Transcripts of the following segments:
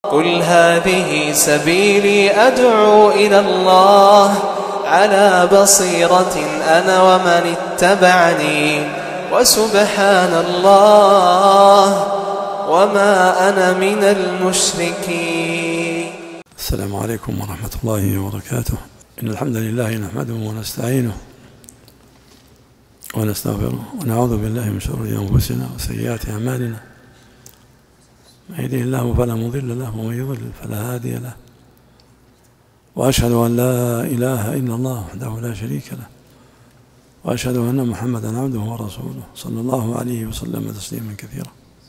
قل هذه سبيلي أدعو إلى الله على بصيرة أنا ومن اتبعني وسبحان الله وما أنا من المشركين. السلام عليكم ورحمة الله وبركاته. إن الحمد لله نحمده ونستعينه ونستغفره ونعوذ بالله من شرور أنفسنا وسيئات أعمالنا. من يهده الله فلا مضل له ومن يضلل فلا هادي له، وأشهد أن لا إله إلا الله وحده لا شريك له، وأشهد أن محمدا عبده ورسوله صلى الله عليه وسلم تسليما كثيرا.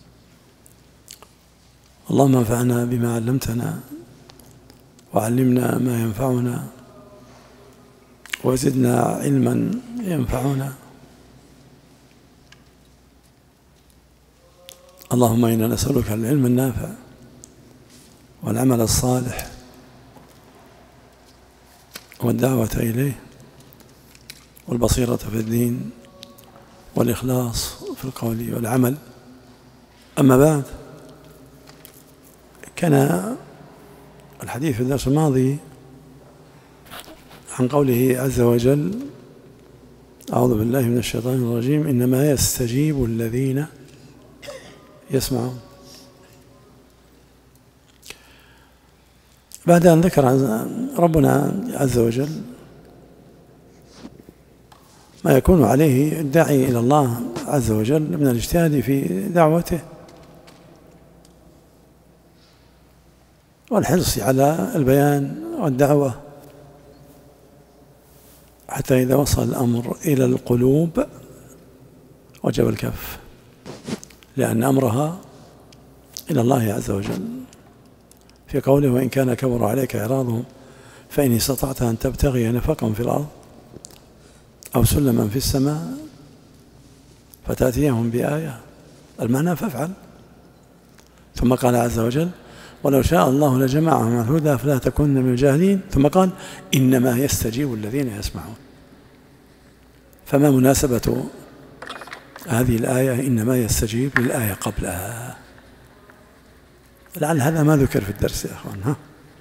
اللهم انفعنا بما علمتنا وعلمنا ما ينفعنا وزدنا علما ينفعنا. اللهم إنا نسألك العلم النافع والعمل الصالح والدعوة إليه والبصيرة في الدين والإخلاص في القول والعمل. أما بعد، كان الحديث في الدرس الماضي عن قوله عز وجل: أعوذ بالله من الشيطان الرجيم، إنما يستجيب الذين يسمعون. بعد أن ذكر ربنا عز وجل ما يكون عليه الداعي إلى الله عز وجل من الاجتهاد في دعوته والحرص على البيان والدعوة، حتى إذا وصل الأمر إلى القلوب وجب الكف، لأن أمرها إلى الله عز وجل، في قوله: وإن كان كبر عليك إعراضهم فإن استطعت أن تبتغي نفقا في الأرض أو سلما في السماء فتأتيهم بآية. المعنى: فافعل. ثم قال عز وجل: ولو شاء الله لجمعهم على الهدى فلا تكن من الجاهلين. ثم قال: إنما يستجيب الذين يسمعون. فما مناسبة هذه الآية إنما يستجيب للآية قبلها؟ لعل هذا ما ذكر في الدرس يا أخوان.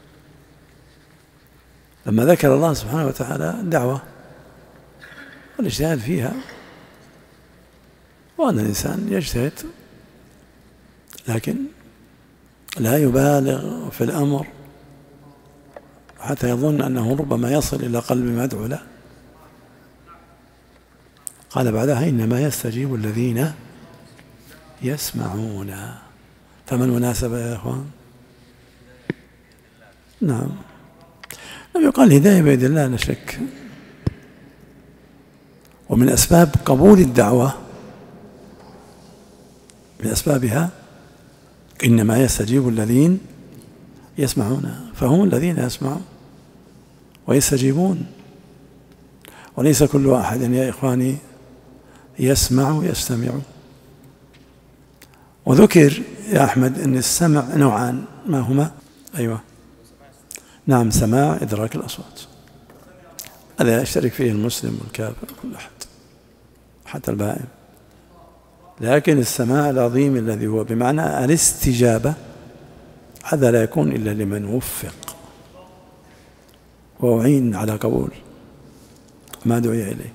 لما ذكر الله سبحانه وتعالى الدعوة والاجتهاد فيها، وأن الإنسان يجتهد لكن لا يبالغ في الأمر حتى يظن أنه ربما يصل إلى قلب مدعو له، قال بعدها: إنما يستجيب الذين يسمعون. فما المناسبة يا أخوان؟ نعم، يقال الهداية بيد الله لا شك، ومن أسباب قبول الدعوة، من أسبابها إنما يستجيب الذين يسمعون، فهم الذين يسمعون ويستجيبون، وليس كل واحد يا إخواني يسمع ويستمع. وذكر يا أحمد أن السمع نوعان، ما هما؟ أيوة، نعم، سماع إدراك الأصوات، هذا يشترك فيه المسلم والكافر كل أحد حتى البائن. لكن السماع العظيم الذي هو بمعنى الاستجابة، هذا لا يكون إلا لمن وفق وأعين على قبول ما دعي إليه.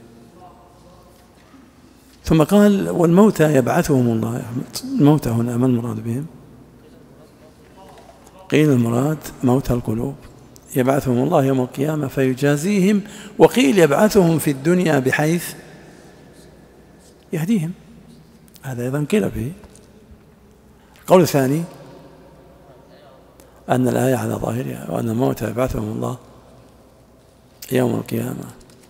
ثم قال: والموتى يبعثهم الله يا أحمد. الموتى هنا ما المراد بهم؟ قيل المراد موتى القلوب، يبعثهم الله يوم القيامة فيجازيهم، وقيل يبعثهم في الدنيا بحيث يهديهم، هذا أيضا قيل به. القول الثاني أن الآية على ظاهرها، وأن الموتى يبعثهم الله يوم القيامة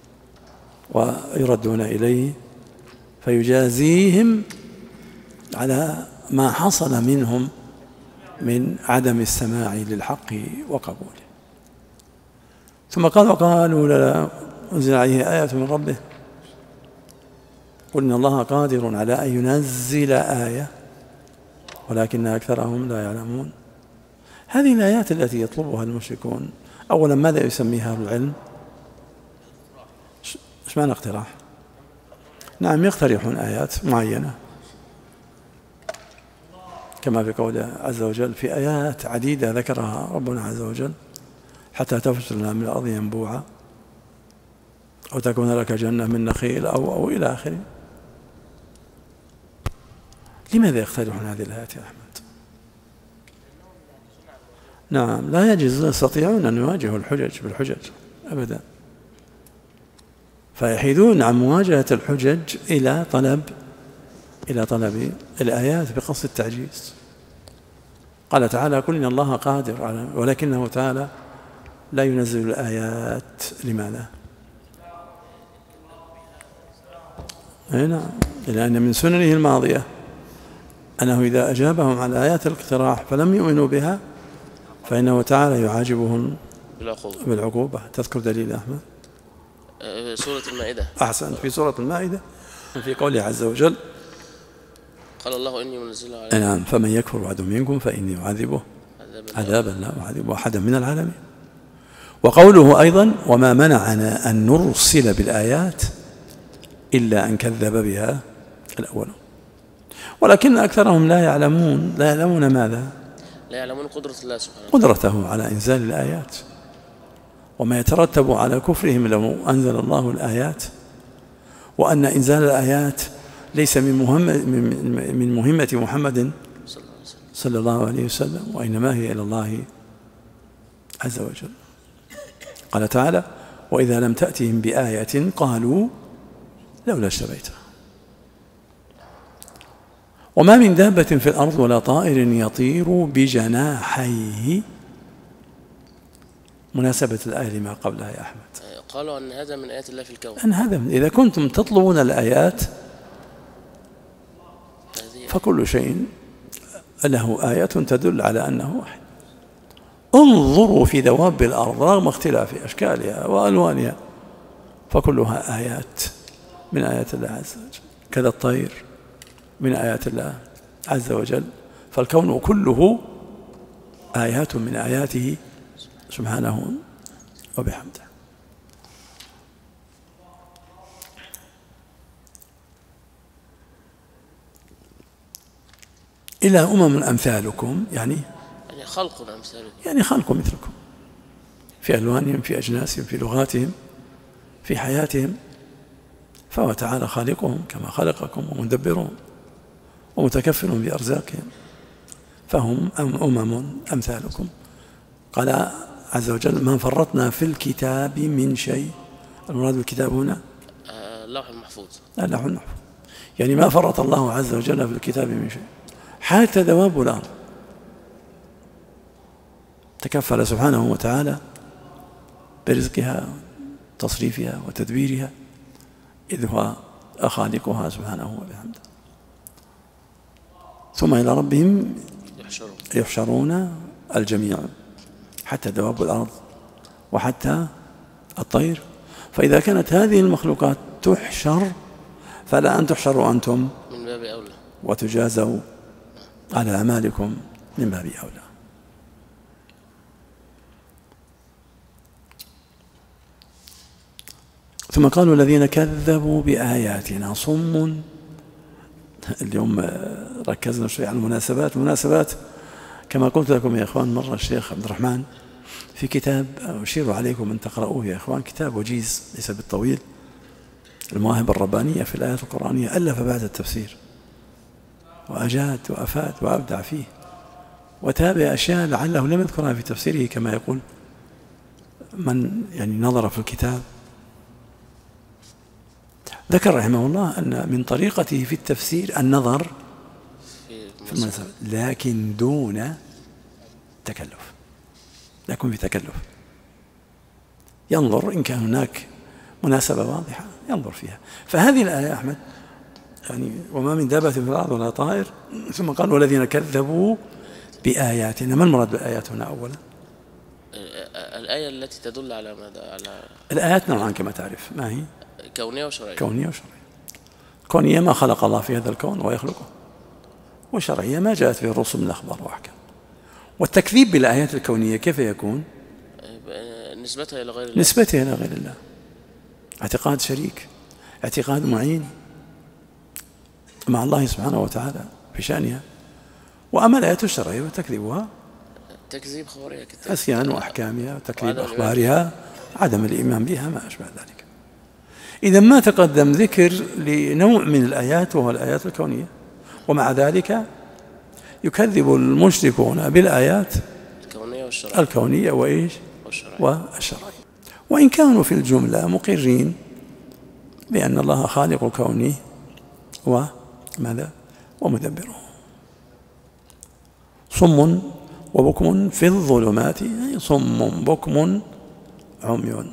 ويردون إليه فيجازيهم على ما حصل منهم من عدم السماع للحق وقبوله. ثم قال: وقالوا لا أنزل عليه آية من ربه قل إن الله قادر على أن ينزل آية ولكن أكثرهم لا يعلمون. هذه الآيات التي يطلبها المشركون، أولا ماذا يسميها أهل العلم؟ إيش معنى اقتراح؟ نعم، يقترحون آيات معينة كما في قوله عز وجل في آيات عديدة ذكرها ربنا عز وجل: حتى تفجر لنا من الأرض ينبوعا أو تكون لك جنة من نخيل أو إلى آخره. لماذا يقترحون هذه الآيات يا أحمد؟ نعم، لا يستطيعون أن يواجهوا الحجج بالحجج أبدا، فيحيدون عن مواجهة الحجج إلى طلب الآيات بقصد التعجيز. قال تعالى: قل إن الله قادر على، ولكنه تعالى لا ينزل الآيات. لماذا؟ نعم، لأن من سننه الماضية أنه إذا أجابهم على آيات الاقتراح فلم يؤمنوا بها فإنه تعالى يعاجبهم بالعقوبة. تذكر دليل أحمد؟ سورة المائدة. أحسن، في سورة المائدة في قوله عز وجل: قال الله إني منزلها عليكم. نعم، فمن يكفر بعد منكم فإني أعذبه عذابا لا أعذبه أحدا من العالمين. وقوله أيضا: وما منعنا أن نرسل بالآيات إلا أن كذب بها الأولون. ولكن أكثرهم لا يعلمون ماذا؟ لا يعلمون قدرة الله سبحانه، قدرته على إنزال الآيات، وما يترتب على كفرهم لو أنزل الله الآيات، وأن إنزال الآيات ليس من مهمة محمد صلى الله عليه وسلم، وإنما هي إلى الله عز وجل. قال تعالى: وإذا لم تأتهم بآية قالوا لولا اجتبيتها. وما من دابة في الأرض ولا طائر يطير بجناحيه. مناسبة الآية لما قبلها يا أحمد؟ قالوا أن هذا من آيات الله في الكون. إذا كنتم تطلبون الآيات فكل شيء له آية تدل على أنه واحد. انظروا في دواب الأرض رغم اختلاف أشكالها وألوانها فكلها آيات من آيات الله عز وجل، كذا الطير من آيات الله عز وجل. فالكون كله آيات من آياته سبحانه وبحمده. إلى أمم أمثالكم، يعني خلق أمثالكم، يعني خلق مثلكم في ألوانهم، في أجناسهم، في لغاتهم، في حياتهم. فهو تعالى خالقهم كما خلقكم ومدبرهم ومتكفل بأرزاقهم، فهم أمم أمثالكم. قال عز وجل: ما فرطنا في الكتاب من شيء. المراد بالكتاب هنا اللوح المحفوظ. اللوح المحفوظ، يعني ما فرط الله عز وجل في الكتاب من شيء. حتى دواب الأرض تكفل سبحانه وتعالى برزقها تصريفها وتدبيرها، إذ هو خالقها سبحانه وبحمده. ثم إلى ربهم يحشرون الجميع، حتى دواب الأرض وحتى الطير. فإذا كانت هذه المخلوقات تحشر فلا أن تحشروا أنتم من باب أولى وتجازوا على أعمالكم من باب أولى. ثم قالوا: الذين كذبوا بآياتنا صم. اليوم ركزنا شوي على المناسبات كما قلت لكم يا إخوان مرة، الشيخ عبد الرحمن في كتاب أشير عليكم أن تقرؤوه يا إخوان، كتاب وجيز ليس بالطويل، المواهب الربانية في الآيات القرآنية، ألف بعد التفسير وأجاد وأفاد وأبدع فيه وتابع أشياء لعله لم يذكرها في تفسيره، كما يقول من يعني نظر في الكتاب. ذكر رحمه الله أن من طريقته في التفسير النظر في المناسبة، لكن دون تكلف، لا يكون في تكلف، ينظر إن كان هناك مناسبة واضحة ينظر فيها. فهذه الآية أحمد يعني: وما من دابة في الأرض ولا طائر، ثم قال: والذين كذبوا بآياتنا. ما المراد بالآيات هنا أولا؟ الآية التي تدل على ماذا؟ على الآيات نوعان كما تعرف، ما هي؟ كونية وشرعية. كونية وشرعية. كونية ما خلق الله في هذا الكون ويخلقه، وشرعية ما جاءت به الرسل من الأخبار وأحكام. والتكذيب بالآيات الكونية كيف يكون؟ نسبتها إلى غير الله، نسبتها إلى غير الله، اعتقاد شريك، اعتقاد معين مع الله سبحانه وتعالى في شأنها. وأما الآيات الشرعية وتكذيبها تكذيب خبرية، عصيان وأحكامها وتكذيب أخبارها، عدم الإيمان بها، ما أشبه ذلك. إذا ما تقدم ذكر لنوع من الآيات وهو الآيات الكونية، ومع ذلك يكذب المشركون بالآيات الكونية وإيش والشرعية، وإن كانوا في الجملة مقرين بأن الله خالق كونه وماذا ومدبره. صم وبكم في الظلمات، أي صم بكم عمي.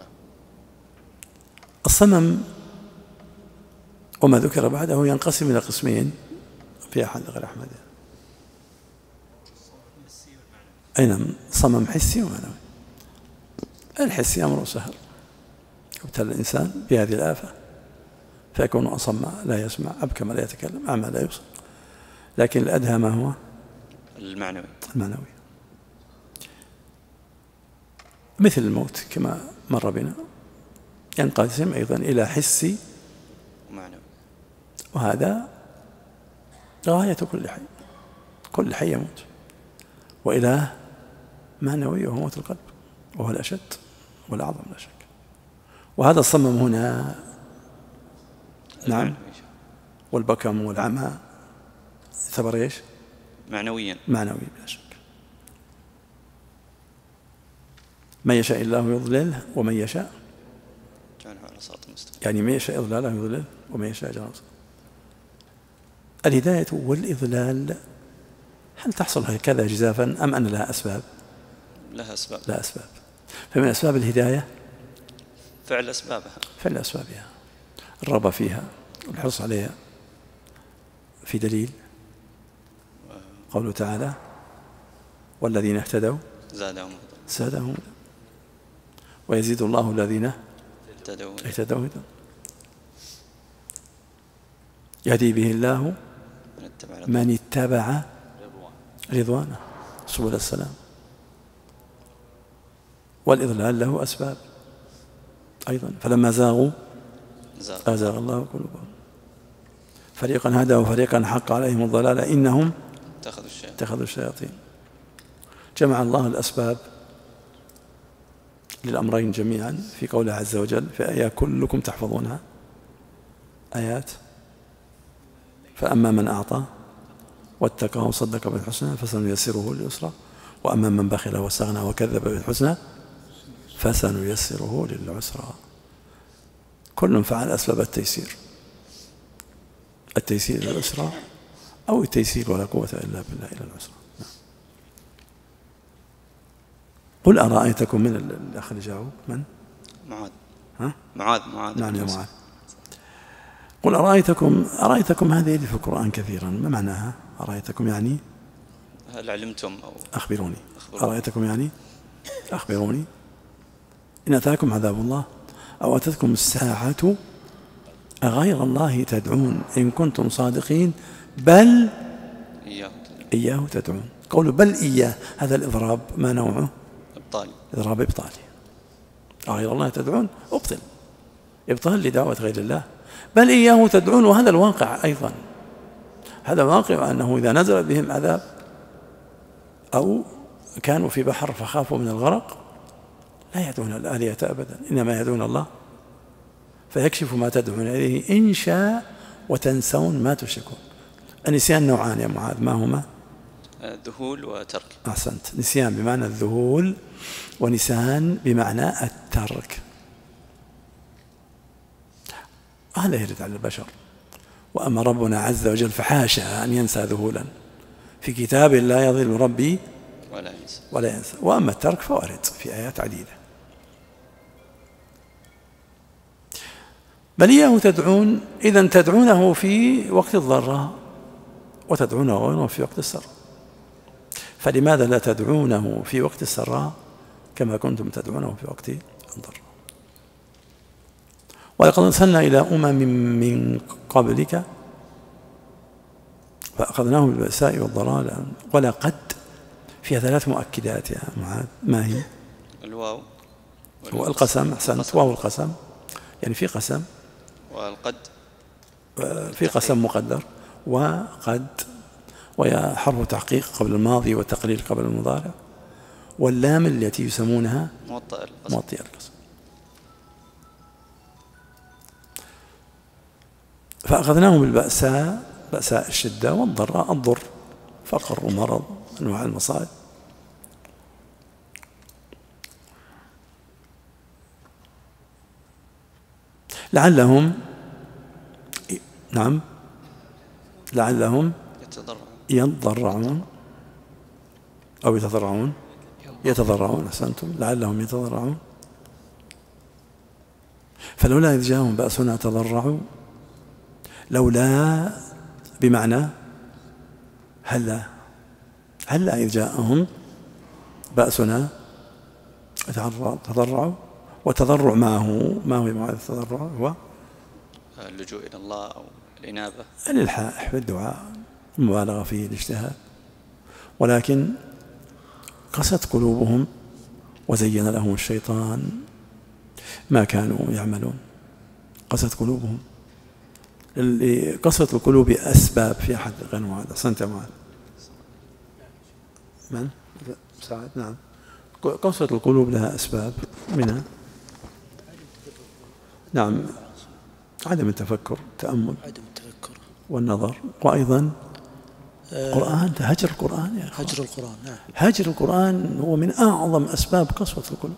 الصمم وما ذكر بعده ينقسم إلى قسمين في أحد غير أحمد. أي نعم، صمم حسي ومعنوي. الحسي أمر سهل، يبتلى الإنسان بهذه الآفة فيكون أصم لا يسمع، أبكم لا يتكلم، أعمى لا يبصر. لكن الأدهى ما هو المعنوي. مثل الموت كما مر بنا ينقسم أيضا إلى حسي ومعنوي، وهذا غاية كل حي، كل حي يموت، وإلى معنوي وهو موت القلب، وهو الأشد والأعظم لا شك. وهذا الصمم هنا نعم، والبكم والعمى يعتبر ايش؟ معنويا بلا شك. من يشاء الله يضلله ومن يشاء جعله على صراط مستقيم، يعني من يشاء إضلاله يضلله ومن يشاء يجعله. الهداية والإضلال هل تحصل هكذا جزافا أم أن لها أسباب؟ لها أسباب. فمن أسباب الهداية فعل أسبابها، الرغبة فيها والحرص عليها. في دليل قوله تعالى والذين اهتدوا زادهم هدى ويزيد الله الذين اهتدوا هدى يهدي به الله من اتبع رضوانه سبل السلام. والإضلال له أسباب أيضا، فلما زاغوا أزاغ الله قلوبهم، فريقا هدى وفريقا حق عليهم الضلالة إنهم اتخذوا الشياطين. جمع الله الأسباب للأمرين جميعا في قوله عز وجل في آيات كلكم تحفظونها، آيات فأما من أعطى واتقى وصدق بالحسنى فسنيسره لليسرى، وأما من بخل واستغنى وكذب بالحسنى فسنيسره للعسرى. كل فعل أسباب التيسير للعسرى أو التيسير ولا قوة إلا بالله إلى العسرى. قل أرأيتكم من الأخ اللي جاءوا من؟ معاذ. نعم يا معاذ. قل أرأيتكم هذه في القرآن كثيرا، ما معناها؟ أرأيتكم يعني هل علمتم أو أخبروني. أرأيتكم يعني أخبروني إن أتاكم عذاب الله أو أتتكم الساعة أغير الله تدعون إن كنتم صادقين بل إياه تدعون. قولوا بل إياه هذا الإضراب ما نوعه؟ إضراب إبطالي. أغير الله تدعون إبطال لدعوة غير الله. بل إياه تدعون، وهذا الواقع أيضا، هذا واقع أنه إذا نزل بهم عذاب أو كانوا في بحر فخافوا من الغرق لا يدعون الآلهة أبدا، إنما يدعون الله فيكشف ما تدعون إليه إن شاء وتنسون ما تشركون. النسيان نوعان يا معاذ، ما هما؟ الذهول وترك. أحسنت. نسيان بمعنى الذهول ونسيان بمعنى الترك. هذا يرد على البشر. وأما ربنا عز وجل فحاشا أن ينسى ذهولا، في كتاب لا يضل ربي ولا ينسى. وأما الترك فوارد في آيات عديدة. بل إياه تدعون، إذن تدعونه في وقت الضراء وتدعونه غيره في وقت السراء، فلماذا لا تدعونه في وقت السراء كما كنتم تدعونه في وقت الضراء؟ ولقد أرسلنا إلى من قبلك فأخذناهم بالبأساء والضراء ولقد فيها 3 مؤكدات يا معاذ، ما هي؟ الواو والقسم. أحسنت. واو القسم يعني في قسم، والقد في قسم مقدر، وقد وهي حرف تحقيق قبل الماضي والتقليل قبل المضارع، واللام التي يسمونها موطئ القسم. فأخذناهم بالبأساء، بأساء الشدة، والضراء الضر، فقر ومرض، أنواع المصائب. لعلهم نعم لعلهم يضرعون أو يتضرعون أحسنتم، لعلهم يتضرعون. فلولا إذ جاءهم بأسنا تضرعوا، لولا بمعنى هلا إذ جاءهم بأسنا تضرعوا. وتضرع معه، ما هو معنى التضرع؟ هو اللجوء إلى الله أو الإنابة، الإلحاح في الدعاء، المبالغة في الاجتهاد. ولكن قست قلوبهم وزين لهم الشيطان ما كانوا يعملون. قست قلوبهم. قسوة القلوب أسباب في أحد الأنواع هذا. صنت معاذ من؟ سعد. نعم، قسوة القلوب لها أسباب، منها نعم عدم التفكر، التأمل، والنظر، وأيضا القرآن، هجر القرآن يا أخوان. هجر القرآن، نعم، هجر القرآن هو من أعظم أسباب قسوة القلوب.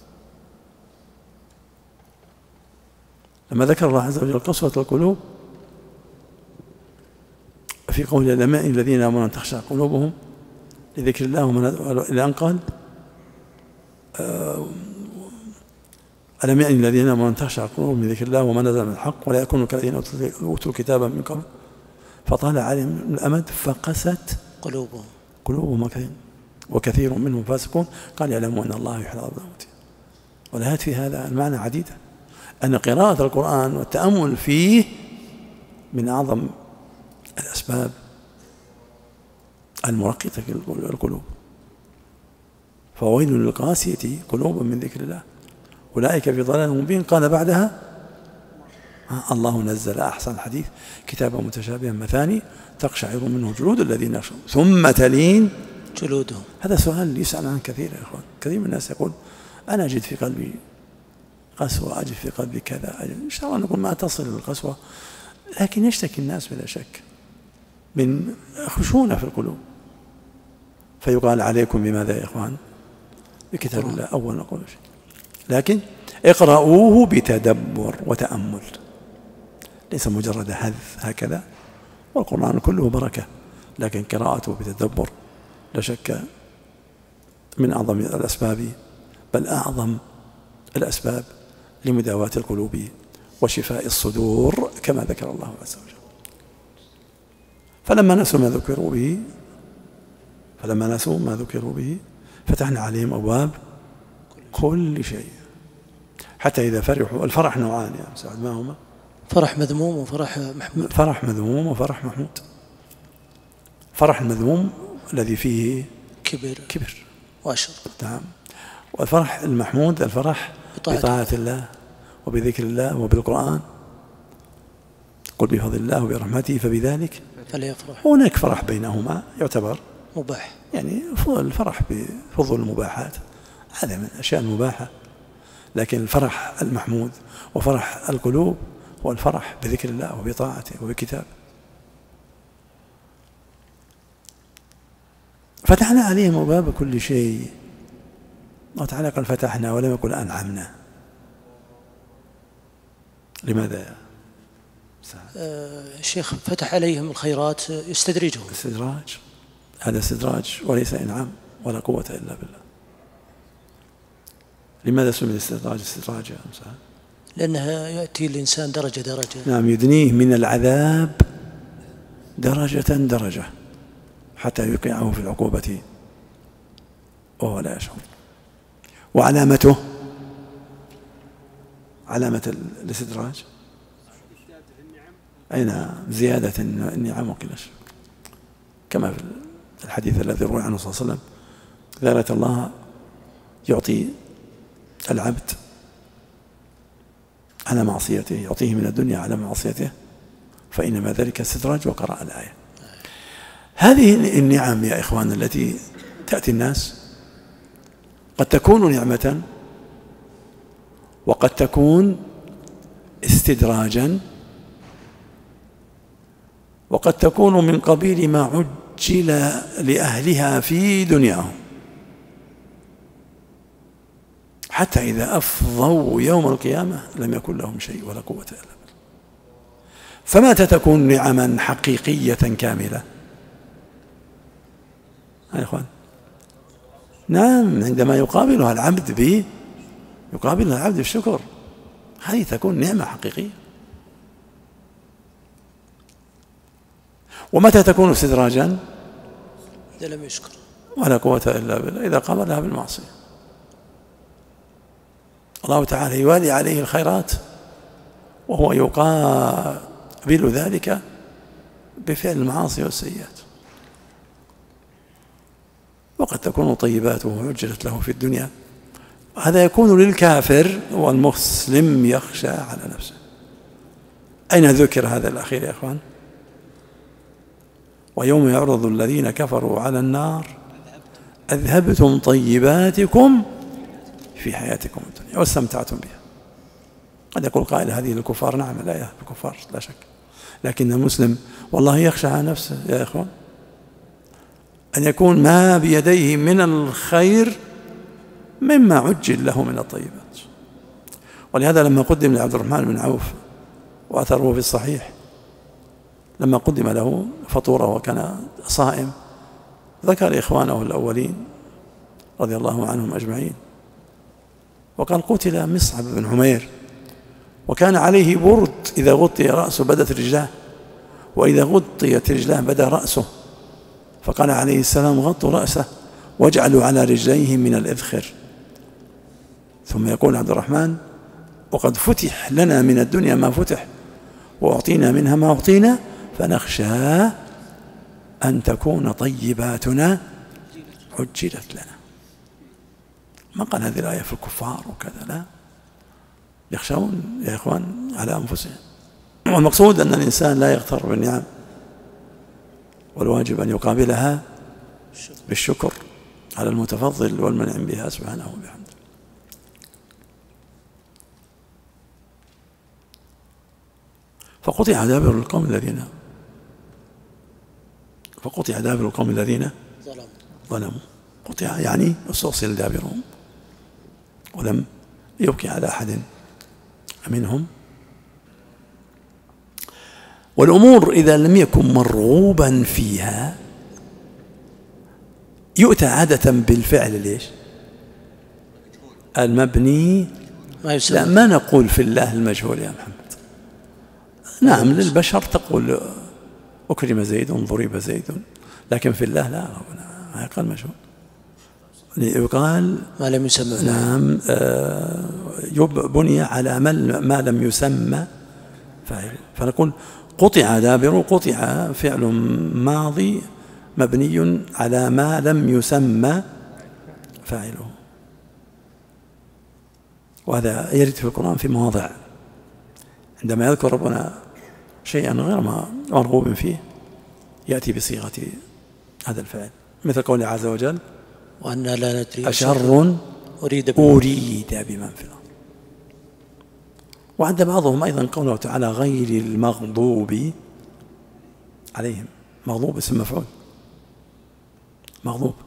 لما ذكر الله عز وجل قسوة القلوب في قول الذين آمنوا أن تخشع قلوبهم لذكر الله، إلى أن قال ألم يأن الذين آمنوا أن تخشع قلوبهم لذكر الله وما نزل من الحق ولا يكونوا كالذين أوتوا الكتاب من قبل فطال عليهم الأمد فقست قلوبهم وكثير منهم فاسقون. قال يعلموا أن الله يحيي الأرض ويميتها. والآيات في هذا المعنى عديدة، أن قراءة القرآن والتأمل فيه من أعظم الأسباب المرققة القلوب. فويل للقاسية قلوب من ذكر الله أولئك في ضلال مبين. قال بعدها الله نزل أحسن الحديث كتابا متشابها مثاني تقشعر منه جلود الذين يخشون ثم تلين جلودهم. هذا سؤال يسأل عنه كثير يا إخوان. كثير من الناس يقول أنا أجد في قلبي قسوة، أجد في قلبي كذا، إن شاء الله نقول ما تصل للقسوة، لكن يشتكي الناس بلا شك من خشونة في القلوب. فيقال عليكم بماذا يا إخوان؟ بكتاب الله أول نقول شيء، لكن اقرأوه بتدبر وتأمل، ليس مجرد هذ هكذا. والقرآن كله بركة، لكن قراءته بتدبر لا شك من أعظم الأسباب، بل أعظم الأسباب لمداواة القلوب وشفاء الصدور كما ذكر الله عز وجل. فلما نسوا ما ذكروا به فتحنا عليهم أبواب كل شيء حتى إذا فرحوا. الفرح نوعان يا سعد، ما هما؟ فرح مذموم وفرح محمود. فرح مذموم وفرح محمود. فرح المذموم الذي فيه كبر وأشر، نعم. والفرح المحمود الفرح بطاعة الله وبذكر الله وبالقرآن. قل بفضل الله وبرحمته فبذلك فليفرح. هناك فرح بينهما يعتبر مباح، يعني الفرح بفضل المباحات هذا من الأشياء المباحة. لكن الفرح المحمود وفرح القلوب هو الفرح بذكر الله وبطاعته وبكتابه. فتحنا عليهم أبواب كل شيء. الله تعالى قال فتحنا ولم يقل أنعمنا. لماذا يا الشيخ؟ فتح عليهم الخيرات يستدرجهم. استدراج، هذا استدراج وليس إنعام ولا قوة إلا بالله. لماذا سمي الاستدراج استدراجا؟ لأنها يأتي الإنسان درجة. نعم، يدنيه من العذاب درجة حتى يوقعه في العقوبة وهو لا يشعر. وعلامة الاستدراج أين زيادة النعم وقلش، كما في الحديث الذي روى عنه صلى الله عليه وسلم ذلك الله يعطي العبد على معصيته، يعطيه من الدنيا على معصيته، فإنما ذلك استدراج. وقرأ الآية. هذه النعم يا إخوان التي تأتي الناس قد تكون نعمة وقد تكون استدراجا وقد تكون من قبيل ما عجل لأهلها في دنياهم، حتى إذا أفضوا يوم القيامة لم يكن لهم شيء ولا قوة إلا بالله. فمتى تكون نعما حقيقية كاملة؟ يا إخوان، نعم، عندما يقابلها العبد بالشكر، هذه تكون نعمة حقيقية. ومتى تكون استدراجا؟ إذا لم يشكر ولا قوة إلا بالله، إذا قابلها بالمعصية. الله تعالى يوالي عليه الخيرات وهو يقابل ذلك بفعل المعاصي والسيئات. وقد تكون طيباته عجلت له في الدنيا، هذا يكون للكافر، والمسلم يخشى على نفسه. أين ذكر هذا الأخير يا أخوان؟ ويوم يعرض الذين كفروا على النار أذهبتم طيباتكم في حياتكم الدنيا واستمتعتم بها. قد يقول قائل هذه للكفار، نعم، لا يا الكفار لا شك، لكن المسلم والله يخشى على نفسه يا إخوان، أن يكون ما بيديه من الخير مما عجل له من الطيبات. ولهذا لما قدم لعبد الرحمن بن عوف، وأثره في الصحيح، لما قدم له فطوره وكان صائم، ذكر إخوانه الأولين رضي الله عنهم أجمعين، وقال قتل مصعب بن عمير، وكان عليه برد إذا غطي رأسه بدت رجلاه، وإذا غطيت رجلاه بدا رأسه، فقال عليه السلام غطوا رأسه واجعلوا على رجليه من الإذخر. ثم يقول عبد الرحمن وقد فتح لنا من الدنيا ما فتح وأعطينا منها ما أعطينا، فنخشى أن تكون طيباتنا عجلت لنا. ما قال هذه الآية في الكفار وكذا، لا، يخشون يا إخوان على أنفسهم. والمقصود أن الإنسان لا يغتر بالنعم، والواجب أن يقابلها بالشكر على المتفضل والمنعم بها سبحانه وبحمده. فقطع دابر القوم الذين ظلموا. قطع يعني استؤصل دابرهم ولم يبقي على أحد منهم. والأمور إذا لم يكن مرغوبا فيها يؤتى عادة بالفعل ليش؟ المبني. لا، ما نقول في الله المجهول يا محمد. نعم، للبشر تقول أكرم زيد ضرب زيد، لكن في الله لا، ما يقال مجهول، يقال ما لم يسمى. نعم، بني على ما لم يسمى فاعل. فنقول قطع دابر، قطع فعل ماضي مبني على ما لم يسمى فاعله. وهذا يرد في القرآن في مواضع، عندما يذكر ربنا شيئا غير مرغوب فيه يأتي بصيغة هذا الفعل، مثل قوله عز وجل وأن لا ندري أشر أريد بمن في الأرض. وعند بعضهم أيضا قوله تعالى غير المغضوب عليهم. مغضوب اسم مفعول، مغضوب.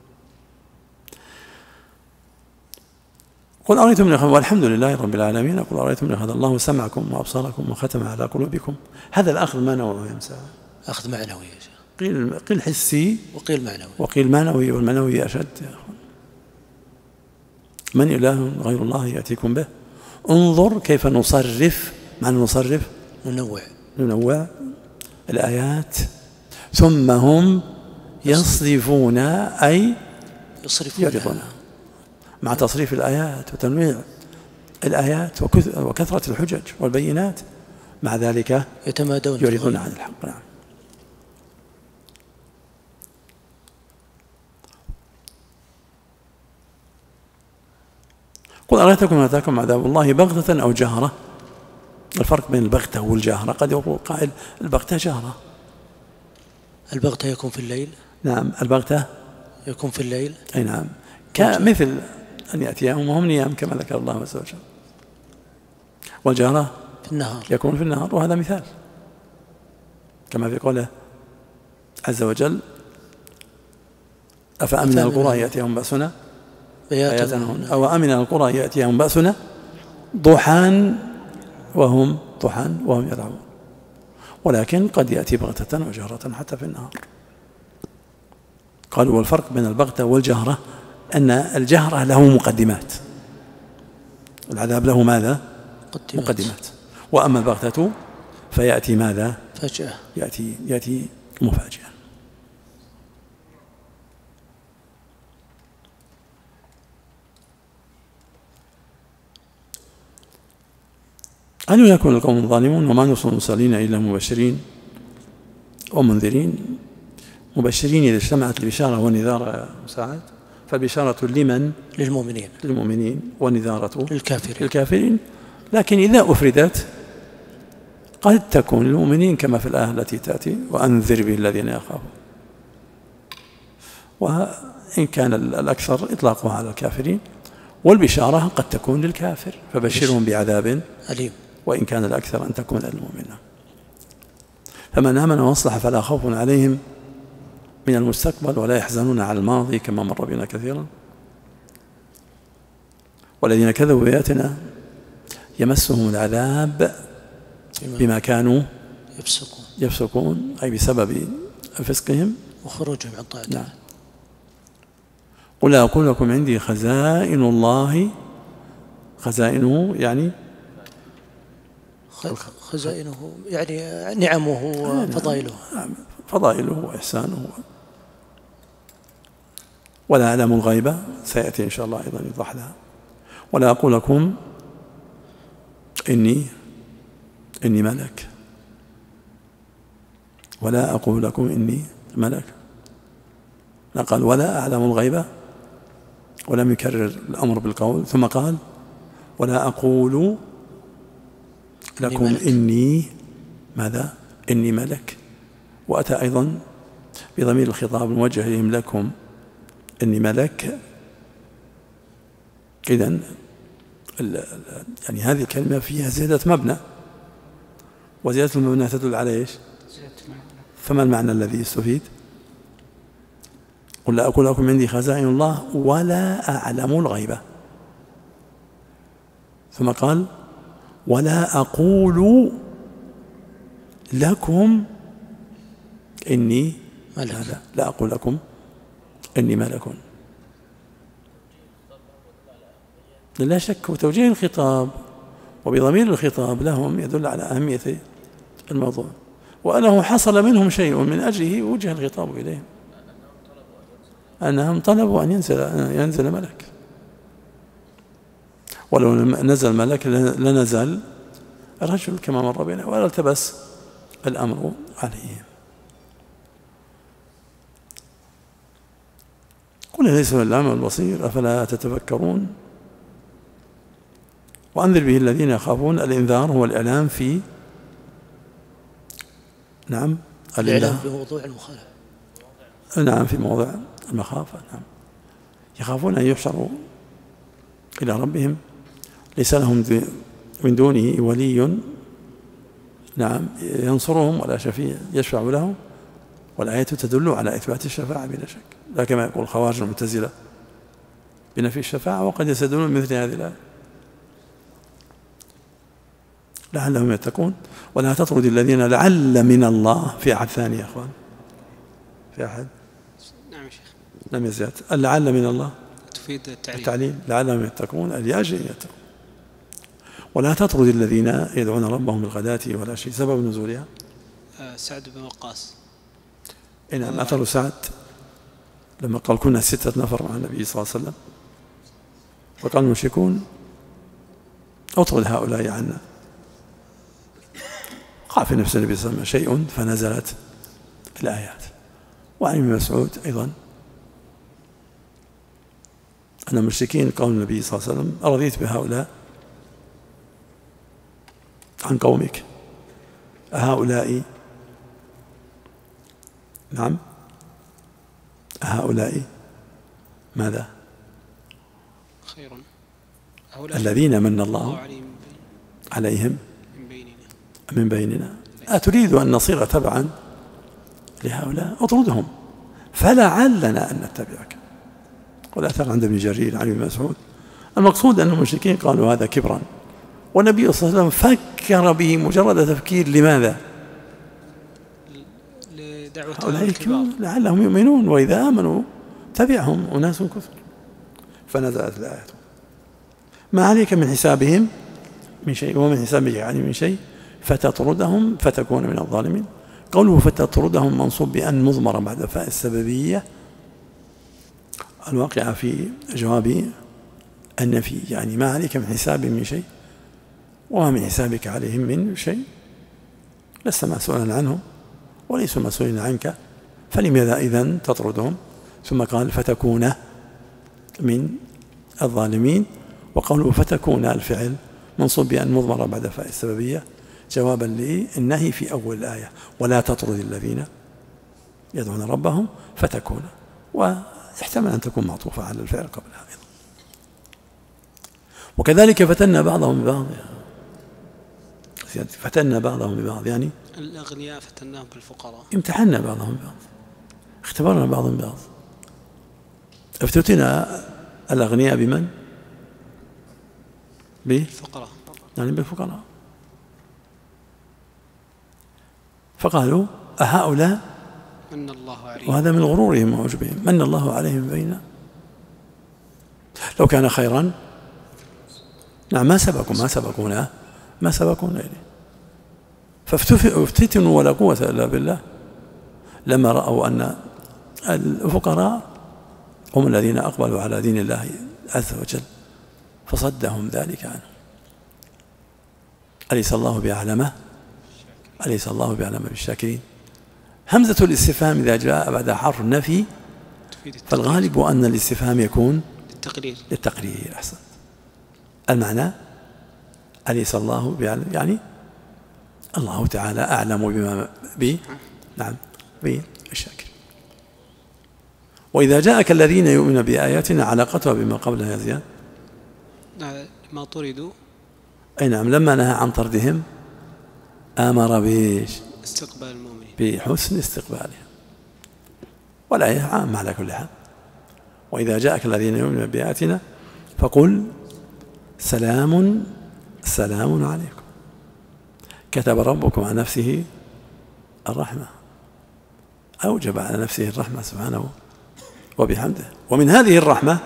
قل أرأيتم والحمد لله رب العالمين. قل أرأيتم أخذ الله سمعكم وأبصاركم وختم على قلوبكم. هذا الأخذ ما نوعه يا مساء؟ أخذ معنوي يا شيخ. قيل حسي وقيل معنوي، والمعنوي أشد يا أخوان. من إله غير الله يأتيكم به؟ انظر كيف نصرف. معنى نصرف ننوع الآيات، ثم هم يصرفون أي يعرضون. مع تصريف الآيات وتنويع الآيات وكثرة الحجج والبينات، مع ذلك يعرضون عن الحق. نعم. قل أرأيتكم إن أتاكم عذاب الله بغتة أو جهرة. الفرق بين البغتة والجهرة، قد يقول قائل البغتة جهرة، البغتة يكون في الليل؟ نعم، البغتة يكون في الليل. أي نعم، كمثل أن يأتيهم وهم نيام كما ذكر الله عز وجل. والجهرة في النهار يكون في النهار، وهذا مثال كما في قوله عز وجل: أفأمن القرى يأتيهم بأسنا بياتا أو أمن القرى يأتيهم بأسنا ضحى وهم يلعبون. ولكن قد يأتي بغتة وجهرة حتى في النهار. قالوا والفرق بين البغتة والجهرة أن الجهرة له مقدمات، العذاب له ماذا؟ مقدمات. وأما البغتة فيأتي ماذا؟ فجأة، يأتي مفاجئا. أن يكون القوم الظالمون وما نرسل المرسلين إلا مبشرين ومنذرين. مبشرين إذا اجتمعت البشارة والنذارة مساعد، فالبشارة لمن؟ للمؤمنين، والنذارة للكافرين. لكن إذا أفردت قد تكون للمؤمنين كما في الآية التي تأتي: وأنذر به الذين يخافون. وإن كان الأكثر إطلاقها على الكافرين، والبشارة قد تكون للكافر فبشرهم بعذاب أليم، وإن كان الأكثر أن تكون للمؤمنين. فمن آمن وأصلح فلا خوف عليهم من المستقبل ولا يحزنون على الماضي كما مر بنا كثيرا. والذين كذبوا بآياتنا يمسهم العذاب بما كانوا يفسقون، أي بسبب فسقهم وخروجهم عن طاعة الله. قل أقول لكم عندي خزائن الله، خزائنه يعني خزائنه يعني نعمه وفضائله، فضائله وإحسانه. ولا أعلم الغيبة، سيأتي إن شاء الله أيضا يوضح لها. ولا أقول لكم إني ملك، ولا أقول لكم إني ملك. لا قال ولا أعلم الغيبة ولم يكرر الأمر بالقول، ثم قال ولا أقول لكم إني ماذا؟ إني ملك. وأتى أيضا بضمير الخطاب الموجه إليهم لكم إني ملك. إذن يعني هذه الكلمة فيها زيادة مبنى، وزيادة المبنى تدل على إيش؟ فما المعنى الذي يستفيد؟ قل لا أقول لكم عندي خزائن الله ولا أعلم الغيبة، ثم قال ولا أقول لكم إني ملك. لا أقول لكم إني ملك. لا شك وتوجيه الخطاب وبضمير الخطاب لهم يدل على أهمية الموضوع، وأنه حصل منهم شيء من أجله وجه الخطاب إليهم، أنهم طلبوا أن ينزل ملك. ولو نزل ملك لنزل الرجل كما مر بنا، ولا التبس الأمر عليهم. قل ليس بالأعمى البصير أفلا تتفكرون. وأنذر به الذين يخافون. الإنذار هو الإعلام في الإعلام في موضوع المخالفة، في موضع المخافة. يخافون أن يحشروا إلى ربهم ليس لهم من دونه ولي ينصرهم ولا شفيع يشفع لهم. والآية تدل على إثبات الشفاعة بلا شك، لا كما يقول الخوارج المعتزلة بنفي الشفاعة، وقد يستدلون مثل هذه الآية لعلهم يتقون. ولا تطرد الذين لعل من الله. في أحد ثاني يا أخوان؟ في أحد؟ نعم شيخ. لم يزداد. اللعل من الله تفيد التعليل، لعلهم يتقون الياجئ يتقون. ولا تطرد الذين يدعون ربهم بالغداة والعشي. سبب نزولها سعد بن وقاص. نعم، أثر سعد لما قال كنا 6 نفر مع النبي صلى الله عليه وسلم، وقال المشركون اطرد هؤلاء عنا. قال في نفس النبي صلى الله عليه وسلم شيء فنزلت الآيات. وعن ابن مسعود أيضا أن المشركين قول النبي صلى الله عليه وسلم أرضيت بهؤلاء عن قومك، هؤلاء نعم. هؤلاء ماذا؟ خير. الذين من الله عليهم من بيننا. أتريد أن نصير تبعا لهؤلاء؟ اطردهم فلعلنا أن نتبعك. والأثر عند ابن جرير عن ابن مسعود المقصود أن المشركين قالوا هذا كبرا، والنبي صلى الله عليه وسلم فكر به مجرد تفكير. لماذا؟ هؤلاء الكبار لعلهم يؤمنون، وإذا آمنوا تبعهم أناس كثر. فنزلت الآية ما عليك من حسابهم من شيء ومن حسابك يعني من شيء فتطردهم فتكون من الظالمين. قوله فتطردهم منصوب بأن مضمرة بعد فاء السببية الواقعة في جواب النفي، يعني ما عليك من حساب من شيء وما من حسابك عليهم من شيء، لست مسؤولا عنهم وليسوا مسؤولين عنك، فلماذا إذن تطردهم؟ ثم قال فتكون من الظالمين. وقوله فتكون الفعل منصوب بأن مضمرة بعد فاء السببية جوابا للنهي في أول الآية ولا تطرد الذين يدعون ربهم فتكون، ويحتمل أن تكون معطوفة على الفعل قبلها أيضا. وكذلك فتنا بعضهم ببعض، فتنا بعضهم ببعض يعني الأغنياء فتناهم بالفقراء، امتحنا بعضهم ببعض، اختبرنا بعضهم ببعض. افتتنا الأغنياء بمن؟ بالفقراء، يعني بالفقراء. فقالوا أهؤلاء من الله عليهم، وهذا من غرورهم وعجبهم، من الله عليهم بيننا لو كان خيرا نعم ما سبقونا إليه. فافتتنوا ولا قوة إلا بالله لما رأوا أن الفقراء هم الذين أقبلوا على دين الله عز وجل فصدهم ذلك عنه. أليس الله بأعلم بالشاكرين. همزة الاستفهام إذا جاء بعد حرف النفي فالغالب أن الاستفهام يكون للتقرير. أحسن. المعنى أليس الله بأعلم يعني الله تعالى أعلم بما بالشاكر. وإذا جاءك الذين يؤمنون بآياتنا علاقتها بما قبلها يا زياد ما طردوا أي نعم لما نهى عن طردهم أمر استقبال المؤمنين بحسن استقبالهم، والآية عامة على كل حال. وإذا جاءك الذين يؤمنون بآياتنا فقل سلام عليكم كتب ربكم على نفسه الرحمة، أوجب على نفسه الرحمة سبحانه وبحمده. ومن هذه الرحمة